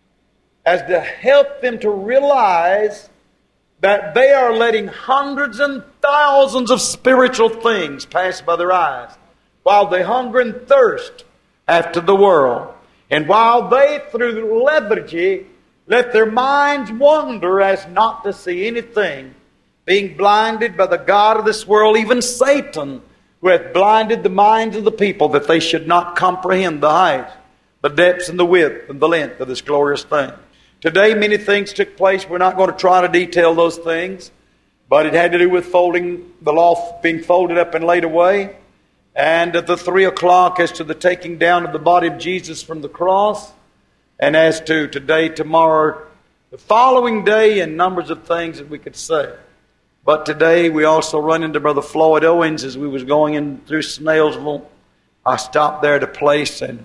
as to help them to realize that they are letting hundreds and thousands of spiritual things pass by their eyes, while they hunger and thirst after the world. And while they, through lethargy, let their minds wander as not to see anything, being blinded by the God of this world, even Satan, who hath blinded the minds of the people, that they should not comprehend the height, the depths, and the width, and the length of this glorious thing. Today, many things took place. We're not going to try to detail those things, but it had to do with folding, the law being folded up and laid away. And at the three o'clock as to the taking down of the body of Jesus from the cross. And as to today, tomorrow, the following day, and numbers of things that we could say. But today we also run into Brother Floyd Owens as we was going in through Snailsville. I stopped there at a place, and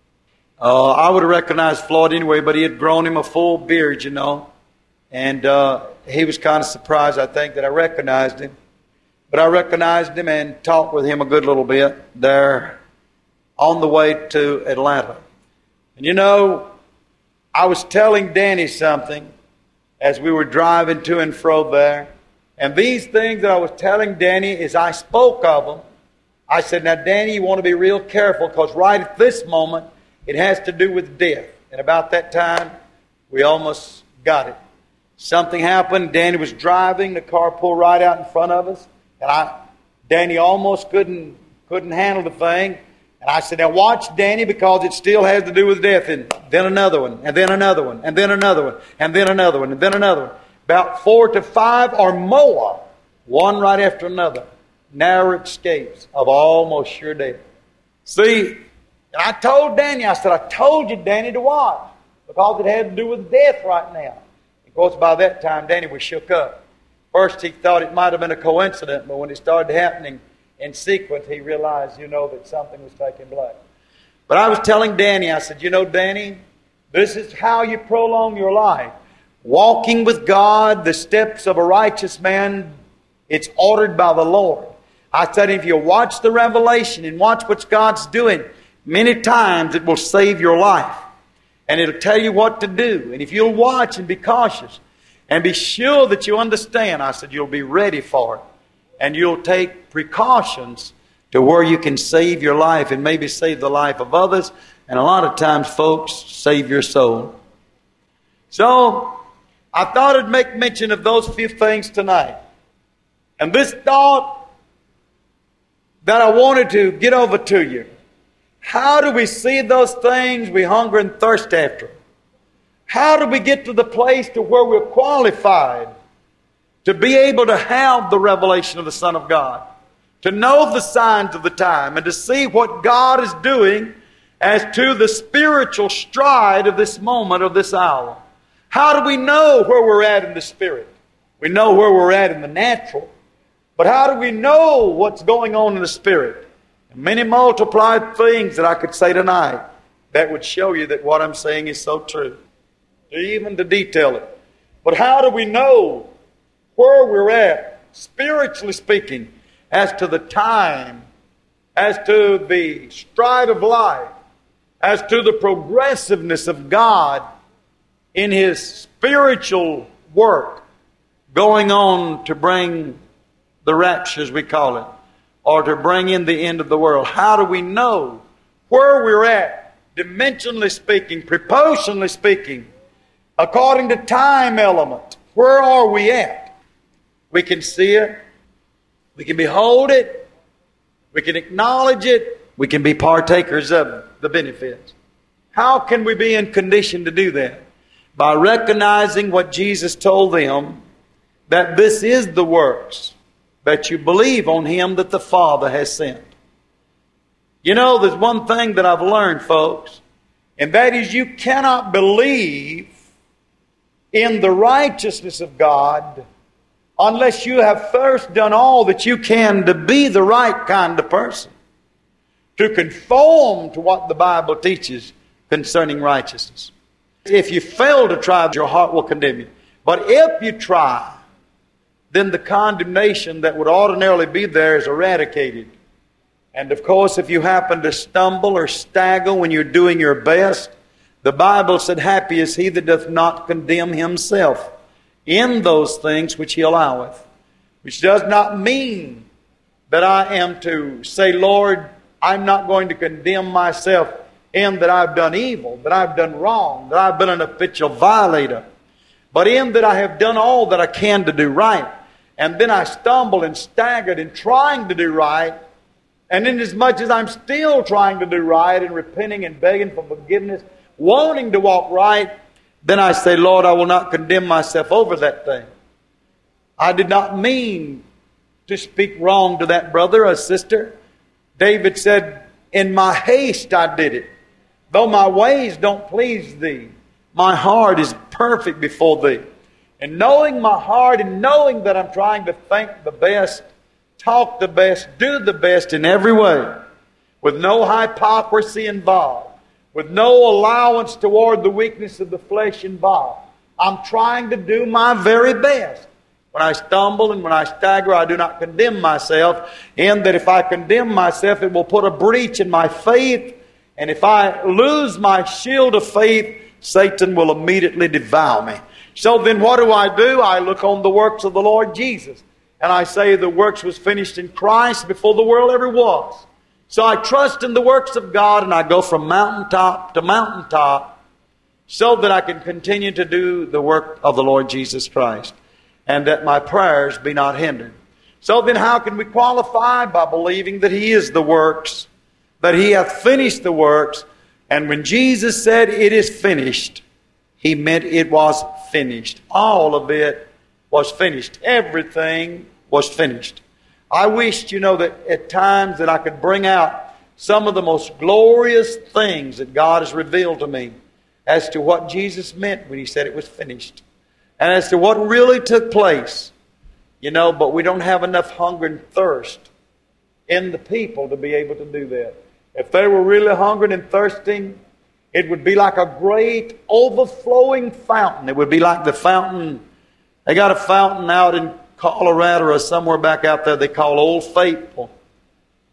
uh, I would have recognized Floyd anyway, but he had grown him a full beard, you know. And uh, he was kind of surprised, I think, that I recognized him. But I recognized him and talked with him a good little bit there on the way to Atlanta. And you know, I was telling Danny something as we were driving to and fro there. And these things that I was telling Danny, as I spoke of them, I said, now Danny, you want to be real careful, because right at this moment, it has to do with death. And about that time, we almost got it. Something happened. Danny was driving. The car pulled right out in front of us. And I, Danny almost couldn't couldn't handle the thing. And I said, now watch, Danny, because it still has to do with death. And then another one, and then another one, and then another one, and then another one, and then another one. About four to five or more, one right after another. Narrow escapes of almost sure death. See, and I told Danny, I said, I told you, Danny, to watch, because it had to do with death right now. Of course, by that time, Danny was shook up. First, he thought it might have been a coincidence, but when it started happening in sequence, he realized, you know, that something was taking place. But I was telling Danny, I said, you know, Danny, this is how you prolong your life. Walking with God, the steps of a righteous man, it's ordered by the Lord. I said, if you watch the revelation and watch what God's doing, Many times it will save your life. And it'll tell you what to do. And if you'll watch and be cautious and be sure that you understand, I said, you'll be ready for it. And you'll take precautions to where you can save your life and maybe save the life of others. And a lot of times, folks, save your soul. So, I thought I'd make mention of those few things tonight. And this thought that I wanted to get over to you. How do we see those things we hunger and thirst after? How do we get to the place to where we're qualified to be able to have the revelation of the Son of God? To know the signs of the time and to see what God is doing as to the spiritual stride of this moment, of this hour. How do we know where we're at in the Spirit? We know where we're at in the natural. But how do we know what's going on in the Spirit? And many multiplied things that I could say tonight that would show you that what I'm saying is so true. Even to detail it. But how do we know where we're at, spiritually speaking, as to the time, as to the stride of life, as to the progressiveness of God in His spiritual work going on to bring the rapture, as we call it, or to bring in the end of the world? How do we know where we're at, dimensionally speaking, proportionally speaking, according to time element? Where are we at? We can see it. We can behold it. We can acknowledge it. We can be partakers of the benefits. How can we be in condition to do that? By recognizing what Jesus told them, that this is the works, that you believe on Him that the Father has sent. You know, there's one thing that I've learned, folks, and that is you cannot believe in the righteousness of God unless you have first done all that you can to be the right kind of person, to conform to what the Bible teaches concerning righteousness. If you fail to try, your heart will condemn you. But if you try, then the condemnation that would ordinarily be there is eradicated. And of course, if you happen to stumble or stagger when you're doing your best, the Bible said, happy is he that doth not condemn himself in those things which he alloweth. Which does not mean that I am to say, Lord, I'm not going to condemn myself in that I've done evil, that I've done wrong, that I've been an habitual violator. But in that I have done all that I can to do right. And then I stumbled and staggered in trying to do right. And inasmuch as I'm still trying to do right and repenting and begging for forgiveness, wanting to walk right, then I say, Lord, I will not condemn myself over that thing. I did not mean to speak wrong to that brother or sister. David said, in my haste I did it. Though my ways don't please thee, my heart is perfect before thee. And knowing my heart and knowing that I'm trying to think the best, talk the best, do the best in every way, with no hypocrisy involved, with no allowance toward the weakness of the flesh involved. I'm trying to do my very best. When I stumble and when I stagger, I do not condemn myself, in that if I condemn myself, it will put a breach in my faith. And if I lose my shield of faith, Satan will immediately devour me. So then what do I do? I look on the works of the Lord Jesus. And I say the works was finished in Christ before the world ever was. So I trust in the works of God and I go from mountaintop to mountaintop so that I can continue to do the work of the Lord Jesus Christ and that my prayers be not hindered. So then how can we qualify? By believing that He is the works, that He hath finished the works. And when Jesus said it is finished, He meant it was finished. All of it was finished. Everything was finished. I wished, you know, that at times that I could bring out some of the most glorious things that God has revealed to me as to what Jesus meant when He said it was finished. And as to what really took place. You know, but we don't have enough hunger and thirst in the people to be able to do that. If they were really hungry and thirsting, it would be like a great overflowing fountain. It would be like the fountain. They got a fountain out in Colorado or somewhere back out there they call Old Faithful.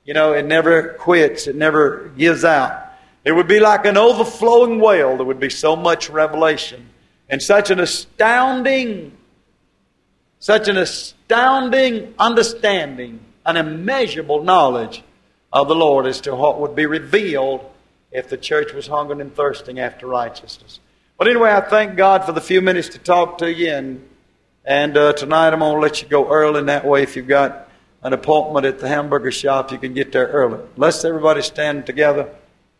You know, it never quits. It never gives out. It would be like an overflowing well. There would be so much revelation and such an astounding, such an astounding understanding, an immeasurable knowledge of the Lord as to what would be revealed if the church was hungering and thirsting after righteousness. But anyway, I thank God for the few minutes to talk to you. And, and uh, tonight I'm going to let you go early. And that way, if you've got an appointment at the hamburger shop, you can get there early. Let's everybody stand together.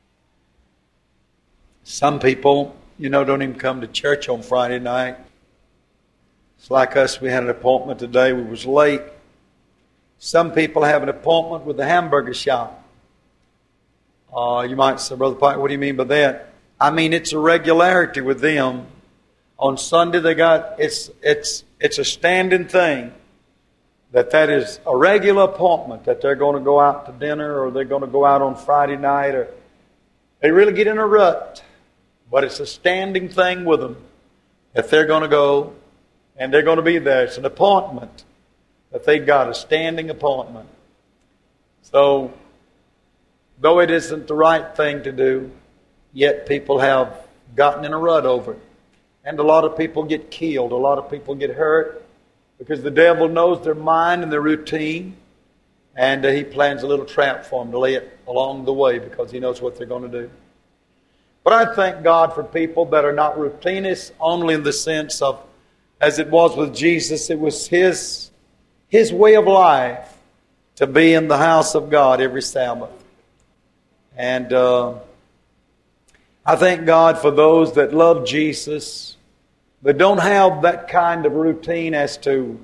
Some people, you know, don't even come to church on Friday night. It's like us. We had an appointment today. We was late. Some people have an appointment with the hamburger shop. Uh, you might say, Brother Pike, what do you mean by that? I mean, it's a regularity with them. On Sunday, they got it's it's it's a standing thing that that is a regular appointment that they're going to go out to dinner or they're going to go out on Friday night, or they really get in a rut. But it's a standing thing with them that they're going to go and they're going to be there. It's an appointment that they got, a standing appointment. So, though it isn't the right thing to do, yet people have gotten in a rut over it. And a lot of people get killed. A lot of people get hurt because the devil knows their mind and their routine. And uh, he plans a little trap for them to lay it along the way because he knows what they're going to do. But I thank God for people that are not routinists, only in the sense of, as it was with Jesus, it was His, His way of life to be in the house of God every Sabbath. And uh, I thank God for those that love Jesus, that don't have that kind of routine as to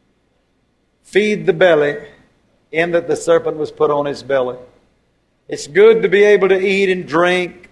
feed the belly, in that the serpent was put on his belly. It's good to be able to eat and drink.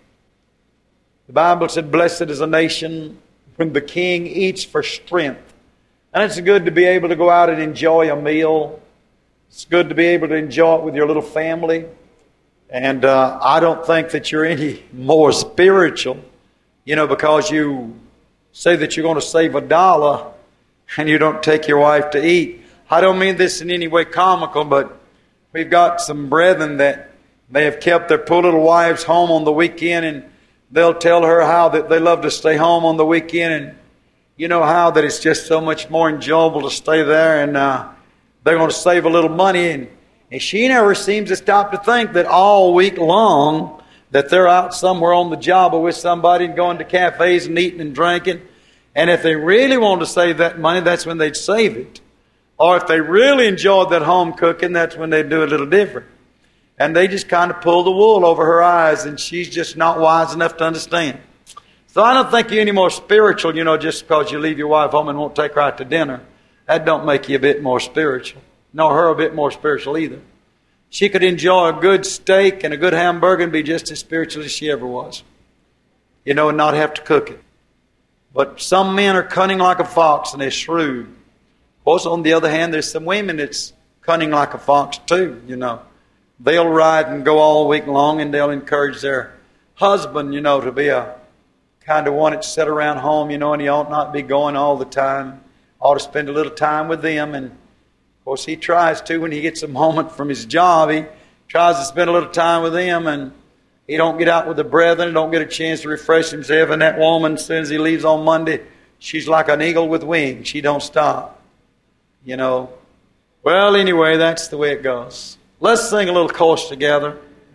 The Bible said, blessed is a nation when the king eats for strength. And it's good to be able to go out and enjoy a meal. It's good to be able to enjoy it with your little family. And uh, I don't think that you're any more spiritual, you know, because you say that you're going to save a dollar and you don't take your wife to eat. I don't mean this in any way comical, but we've got some brethren that they have kept their poor little wives home on the weekend, and they'll tell her how that they love to stay home on the weekend, and you know how that it's just so much more enjoyable to stay there, and uh, they're going to save a little money. And, and she never seems to stop to think that all week long that they're out somewhere on the job or with somebody and going to cafes and eating and drinking. And if they really want to save that money, that's when they'd save it. Or if they really enjoyed that home cooking, that's when they'd do it a little different. And they just kind of pull the wool over her eyes, and she's just not wise enough to understand. So I don't think you're any more spiritual, you know, just because you leave your wife home and won't take her out to dinner. That don't make you a bit more spiritual. Nor her a bit more spiritual either. She could enjoy a good steak and a good hamburger and be just as spiritual as she ever was. You know, and not have to cook it. But some men are cunning like a fox and they're shrewd. Of course, on the other hand, there's some women that's cunning like a fox too, you know. They'll ride and go all week long, and they'll encourage their husband, you know, to be a kind of one that sit around home, you know, and he ought not be going all the time. Ought to spend a little time with them. And, of course, he tries to when he gets a moment from his job. He tries to spend a little time with them, and he don't get out with the brethren, don't get a chance to refresh himself. And that woman, as soon as he leaves on Monday, she's like an eagle with wings. She don't stop, you know. Well, anyway, that's the way it goes. Let's sing a little chorus together.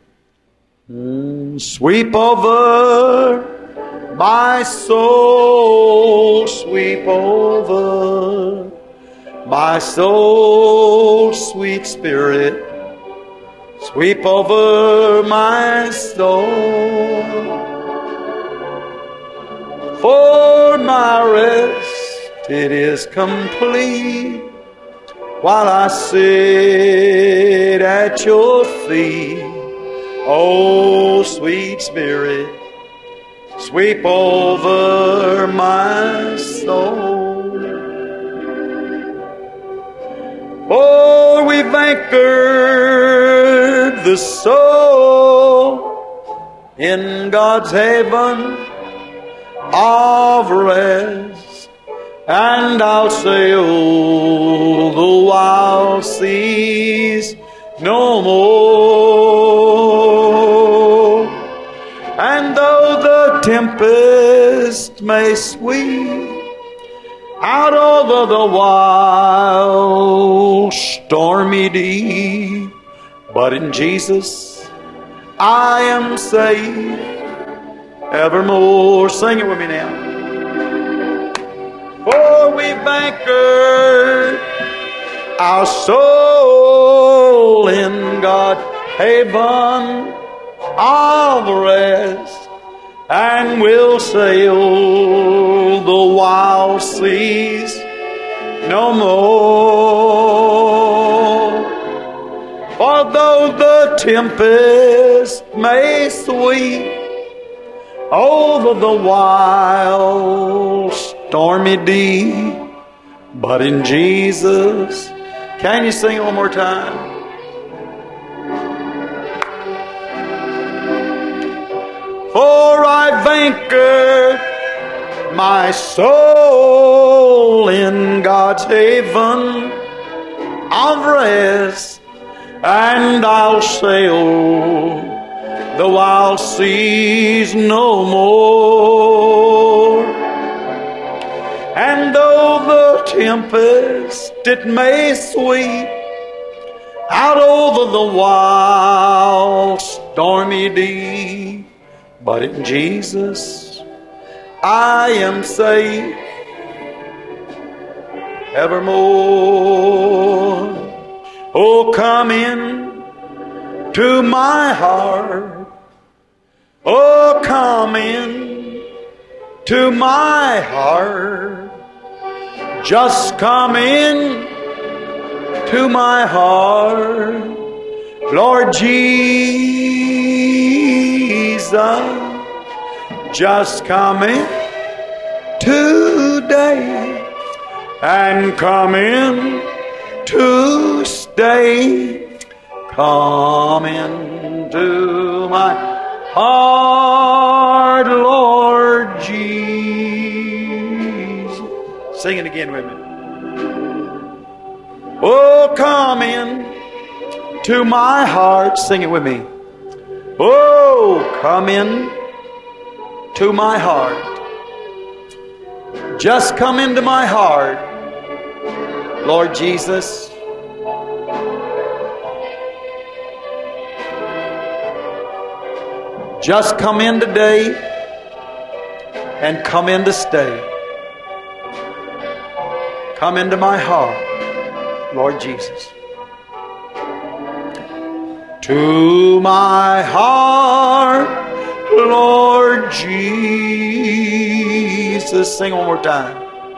Mm, sweep over my soul, sweep over my soul, sweet Spirit, sweep over my soul. For my rest it is complete, while I sit at your feet. Oh, sweet Spirit, sweep over my soul. For we've anchored the soul in God's haven of rest, and I'll sail the wild seas no more. And though the tempest may sweep out over the wild stormy deep, but in Jesus I am safe evermore. Sing it with me now. For we've anchored our soul in God's haven of rest, and we'll sail the wild seas no more. For though the tempest may sweep over the wild stormy deep, but in Jesus, can you sing it one more time? For I've anchored my soul in God's haven of rest, and I'll sail the wild seas no more. And though the tempest it may sweep out over the wild stormy deep, but in Jesus I am safe evermore. Oh, come in to my heart. Oh, come in to my heart. Just come in to my heart, Lord Jesus. Just come in today and come in to stay. Come into my heart, Lord Jesus. Sing it again with me. Oh, come in to my heart. Sing it with me. Oh, come in to my heart. Just come into my heart, Lord Jesus. Just come in today and come in to stay. Come into my heart, Lord Jesus. To my heart, Lord Jesus. Sing one more time.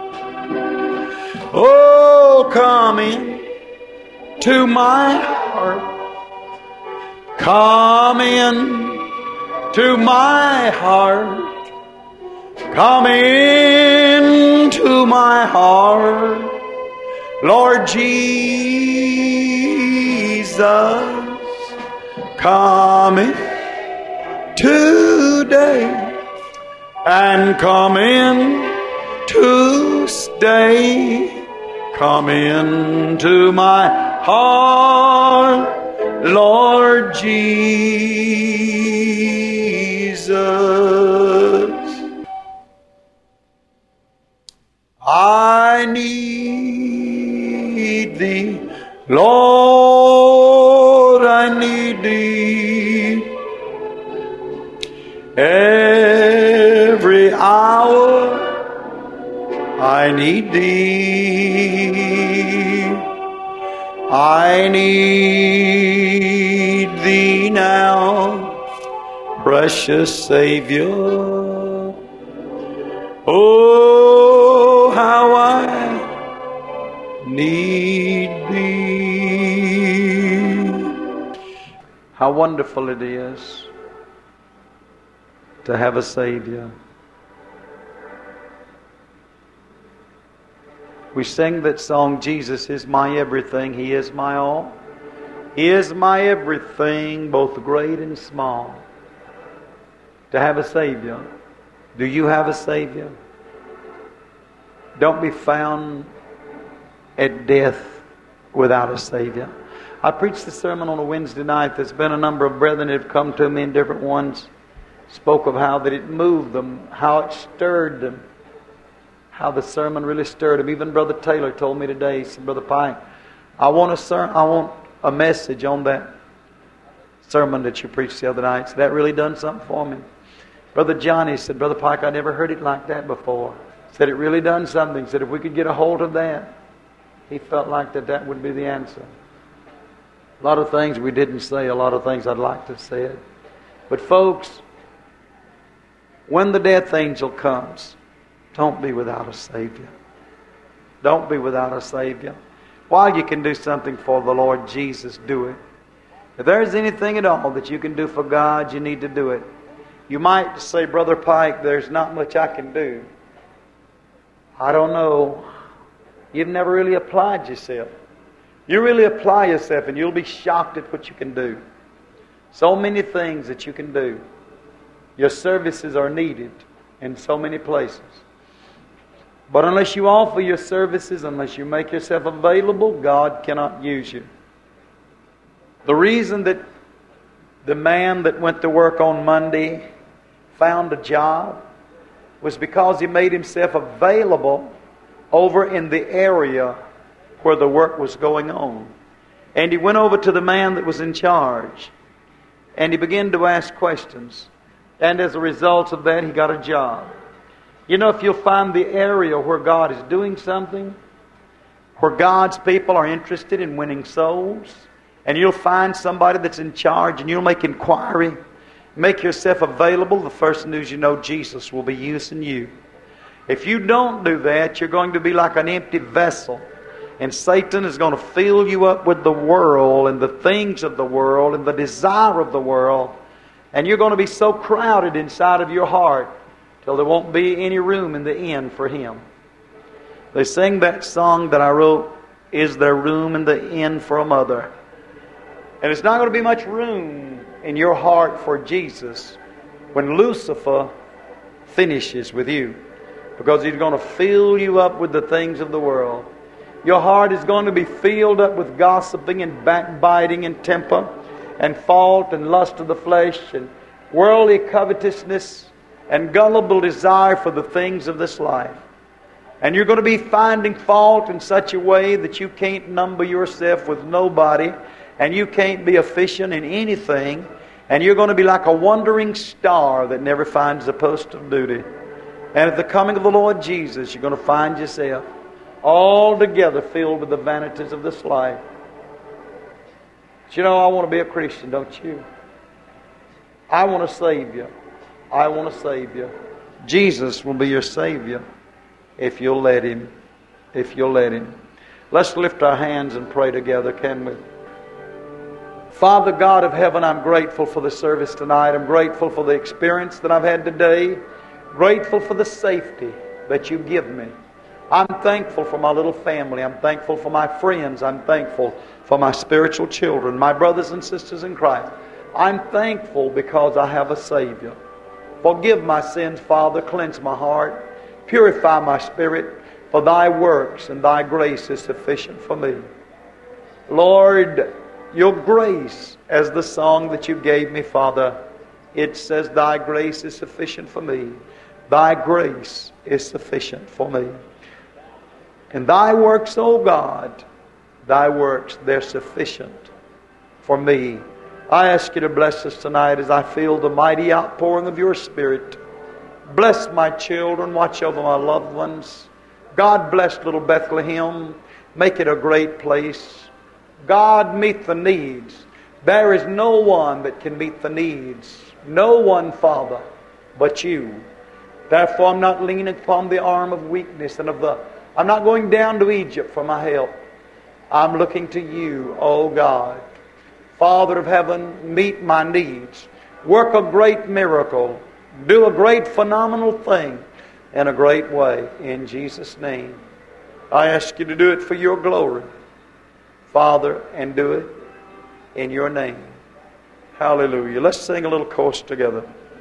Oh, come in to my heart. Come in to my heart. Come in to my heart, Lord Jesus. Come in today and come in to stay. Come into my heart, Lord Jesus. I need thee, Lord, I need thee. Every hour I need thee. I need thee now, precious Savior. Oh, how I need thee. How wonderful it is to have a Savior. We sing that song, Jesus is my everything, He is my all. He is my everything, both great and small. To have a Savior. Do you have a Savior? Don't be found at death without a Savior. I preached the sermon on a Wednesday night. There's been a number of brethren that have come to me, and different ones spoke of how that it moved them, how it stirred them, how the sermon really stirred them. Even Brother Taylor told me today, he said, Brother Pike, I want a ser- I want a message on that sermon that you preached the other night. So that really done something for me. Brother Johnny said, Brother Pike, I never heard it like that before. Said it really done something. Said if we could get a hold of that, he felt like that that would be the answer. A lot of things we didn't say, a lot of things I'd like to have said. But folks, when the death angel comes, don't be without a Savior. Don't be without a Savior. While you can do something for the Lord Jesus, do it. If there's anything at all that you can do for God, you need to do it. You might say, Brother Pike, there's not much I can do. I don't know. You've never really applied yourself. You really apply yourself and you'll be shocked at what you can do. So many things that you can do. Your services are needed in so many places. But unless you offer your services, unless you make yourself available, God cannot use you. The reason that the man that went to work on Monday found a job was because he made himself available over in the area where the work was going on. And he went over to the man that was in charge. And he began to ask questions. And as a result of that, he got a job. You know, if you'll find the area where God is doing something, where God's people are interested in winning souls, and you'll find somebody that's in charge, and you'll make inquiry, make yourself available, the first news you know, Jesus will be using you. If you don't do that, you're going to be like an empty vessel. And Satan is going to fill you up with the world and the things of the world and the desire of the world. And you're going to be so crowded inside of your heart till there won't be any room in the end for Him. They sing that song that I wrote, Is There Room in the Inn for a Mother? And it's not going to be much room in your heart for Jesus when Lucifer finishes with you. Because he's going to fill you up with the things of the world. Your heart is going to be filled up with gossiping and backbiting and temper and fault and lust of the flesh and worldly covetousness and gullible desire for the things of this life. And you're going to be finding fault in such a way that you can't number yourself with nobody and you can't be efficient in anything, and you're going to be like a wandering star that never finds a post of duty. And at the coming of the Lord Jesus, you're going to find yourself altogether filled with the vanities of this life. But you know, I want to be a Christian, don't you? I want a Savior. I want a Savior. Jesus will be your Savior if you'll let Him. If you'll let Him. Let's lift our hands and pray together, can we? Father God of heaven, I'm grateful for the service tonight. I'm grateful for the experience that I've had today. Grateful for the safety that you give me. I'm thankful for my little family. I'm thankful for my friends. I'm thankful for my spiritual children, my brothers and sisters in Christ. I'm thankful because I have a Savior. Forgive my sins, Father. Cleanse my heart. Purify my spirit. For Thy works and Thy grace is sufficient for me. Lord, Your grace, as the song that You gave me, Father, it says, Thy grace is sufficient for me. Thy grace is sufficient for me. And Thy works, O God, Thy works, they're sufficient for me. I ask You to bless us tonight as I feel the mighty outpouring of Your Spirit. Bless my children. Watch over my loved ones. God bless little Bethlehem. Make it a great place. God, meet the needs. There is no one that can meet the needs. No one, Father, but You. Therefore, I'm not leaning upon the arm of weakness and of the... I'm not going down to Egypt for my help. I'm looking to You, O God. Father of heaven, meet my needs. Work a great miracle. Do a great phenomenal thing in a great way. In Jesus' name. I ask You to do it for Your glory, Father, and do it in Your name. Hallelujah. Let's sing a little chorus together.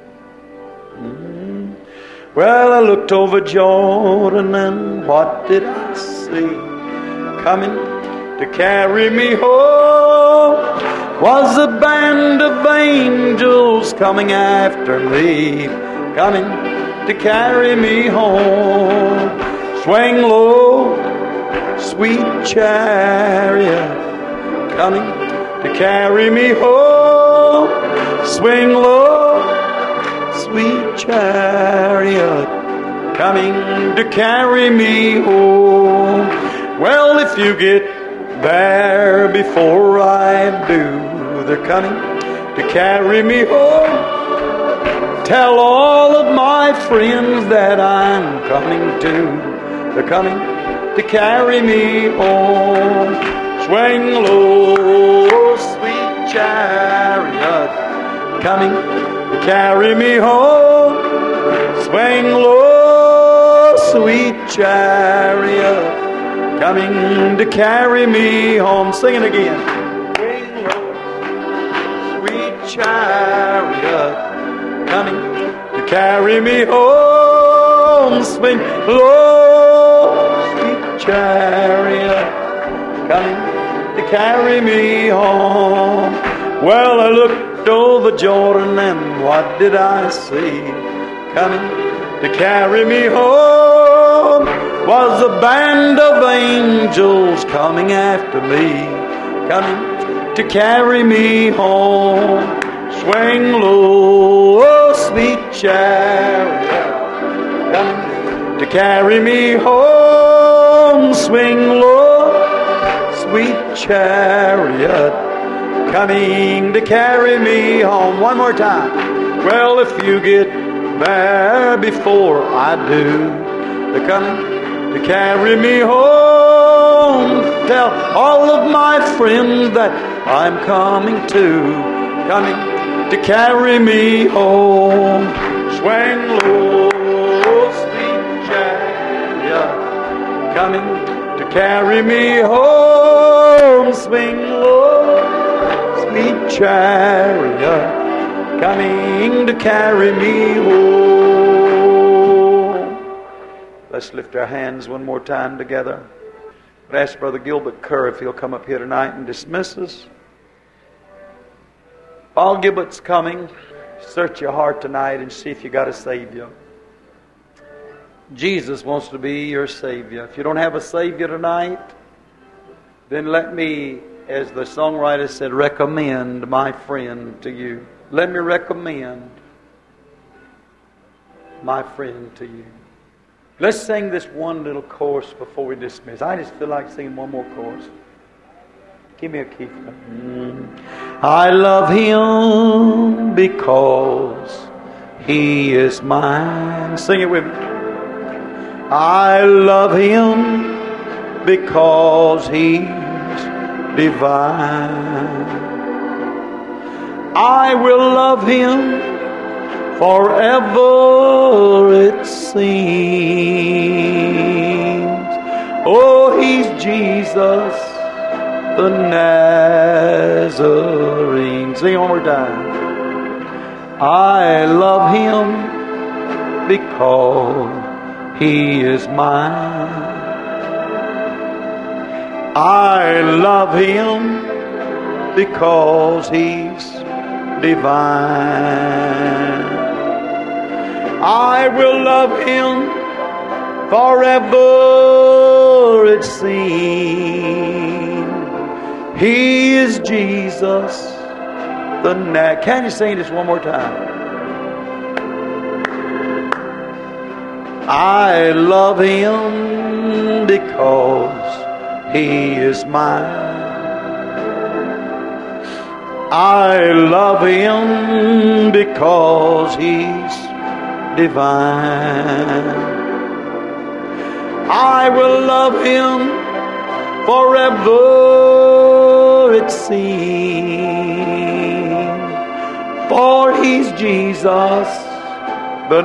Mm-hmm. Well, I looked over Jordan and what did I see? Coming to carry me home. was a band of angels coming after me, coming to carry me home. Swing low, sweet chariot, coming to carry me home. Swing low, sweet chariot, coming to carry me home. Well, if you get there before I do, they're coming to carry me home. Tell all of my friends that I'm coming too. They're coming to carry me home. Swing low, sweet chariot, coming to carry me home. Swing low, sweet chariot, coming to carry me home. Sing it again. Swing low, sweet chariot, coming to carry me home. Swing low, sweet chariot, coming to carry me home. Well, I looked over Jordan and what did I see? Coming to carry me home was a band of angels coming after me, coming to carry me home. Swing low, oh, sweet chariot, coming to carry me home. Swing low, sweet chariot, coming to carry me home. One more time. Well, if you get there before I do, they're coming to carry me home. Tell all of my friends that I'm coming too, coming to carry me home. Swing low, sweet chariot, coming to carry me home. Swing low, sweet chariot, coming to carry me home. Let's lift our hands one more time together. I'd ask Brother Gilbert Kerr if he'll come up here tonight and dismiss us. While Gilbert's coming, search your heart tonight and see if you got a Savior. Jesus wants to be your Savior. If you don't have a Savior tonight, then let me, as the songwriter said, recommend my friend to you. Let me recommend my friend to you. Let's sing this one little chorus before we dismiss. I just feel like singing one more chorus. Give me a key. Mm. I love Him because He is mine. Sing it with me. I love Him because He's divine. I will love Him forever, it seems. Oh, He's Jesus, the Nazarene. Sing it one more time. I love Him because He is mine. I love Him because He's divine. I will love Him forever, it seems. He is Jesus, the Na- Can you sing this one more time? I love Him because He is mine. I love Him because He's divine. I will love Him forever, it seems. For He's Jesus, the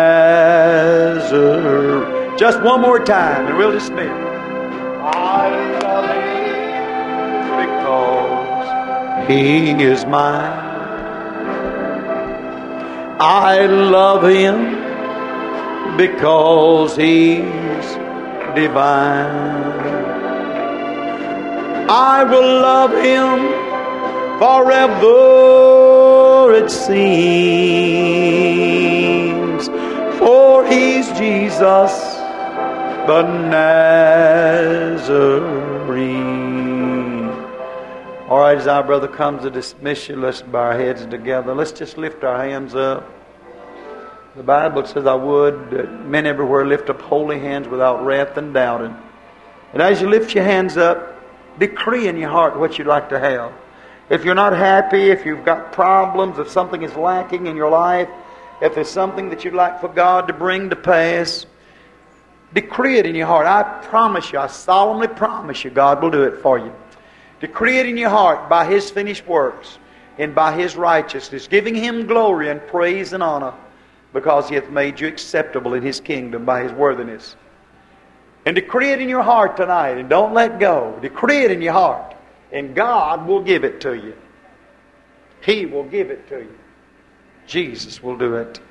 Nazarene. Just one more time and we'll dismiss. I love Him because He is mine. I love Him because He's divine. I will love Him forever it seems. For He's Jesus the Nazarene. All right, as our brother comes to dismiss you, let's bow our heads together. Let's just lift our hands up. The Bible says, I would that men everywhere lift up holy hands without wrath and doubting. And as you lift your hands up, decree in your heart what you'd like to have. If you're not happy, if you've got problems, if something is lacking in your life, if there's something that you'd like for God to bring to pass, decree it in your heart. I promise you, I solemnly promise you, God will do it for you. Decree it in your heart by His finished works and by His righteousness, giving Him glory and praise and honor, because He hath made you acceptable in His kingdom by His worthiness. And decree it in your heart tonight, and don't let go. Decree it in your heart, and God will give it to you. He will give it to you. Jesus will do it.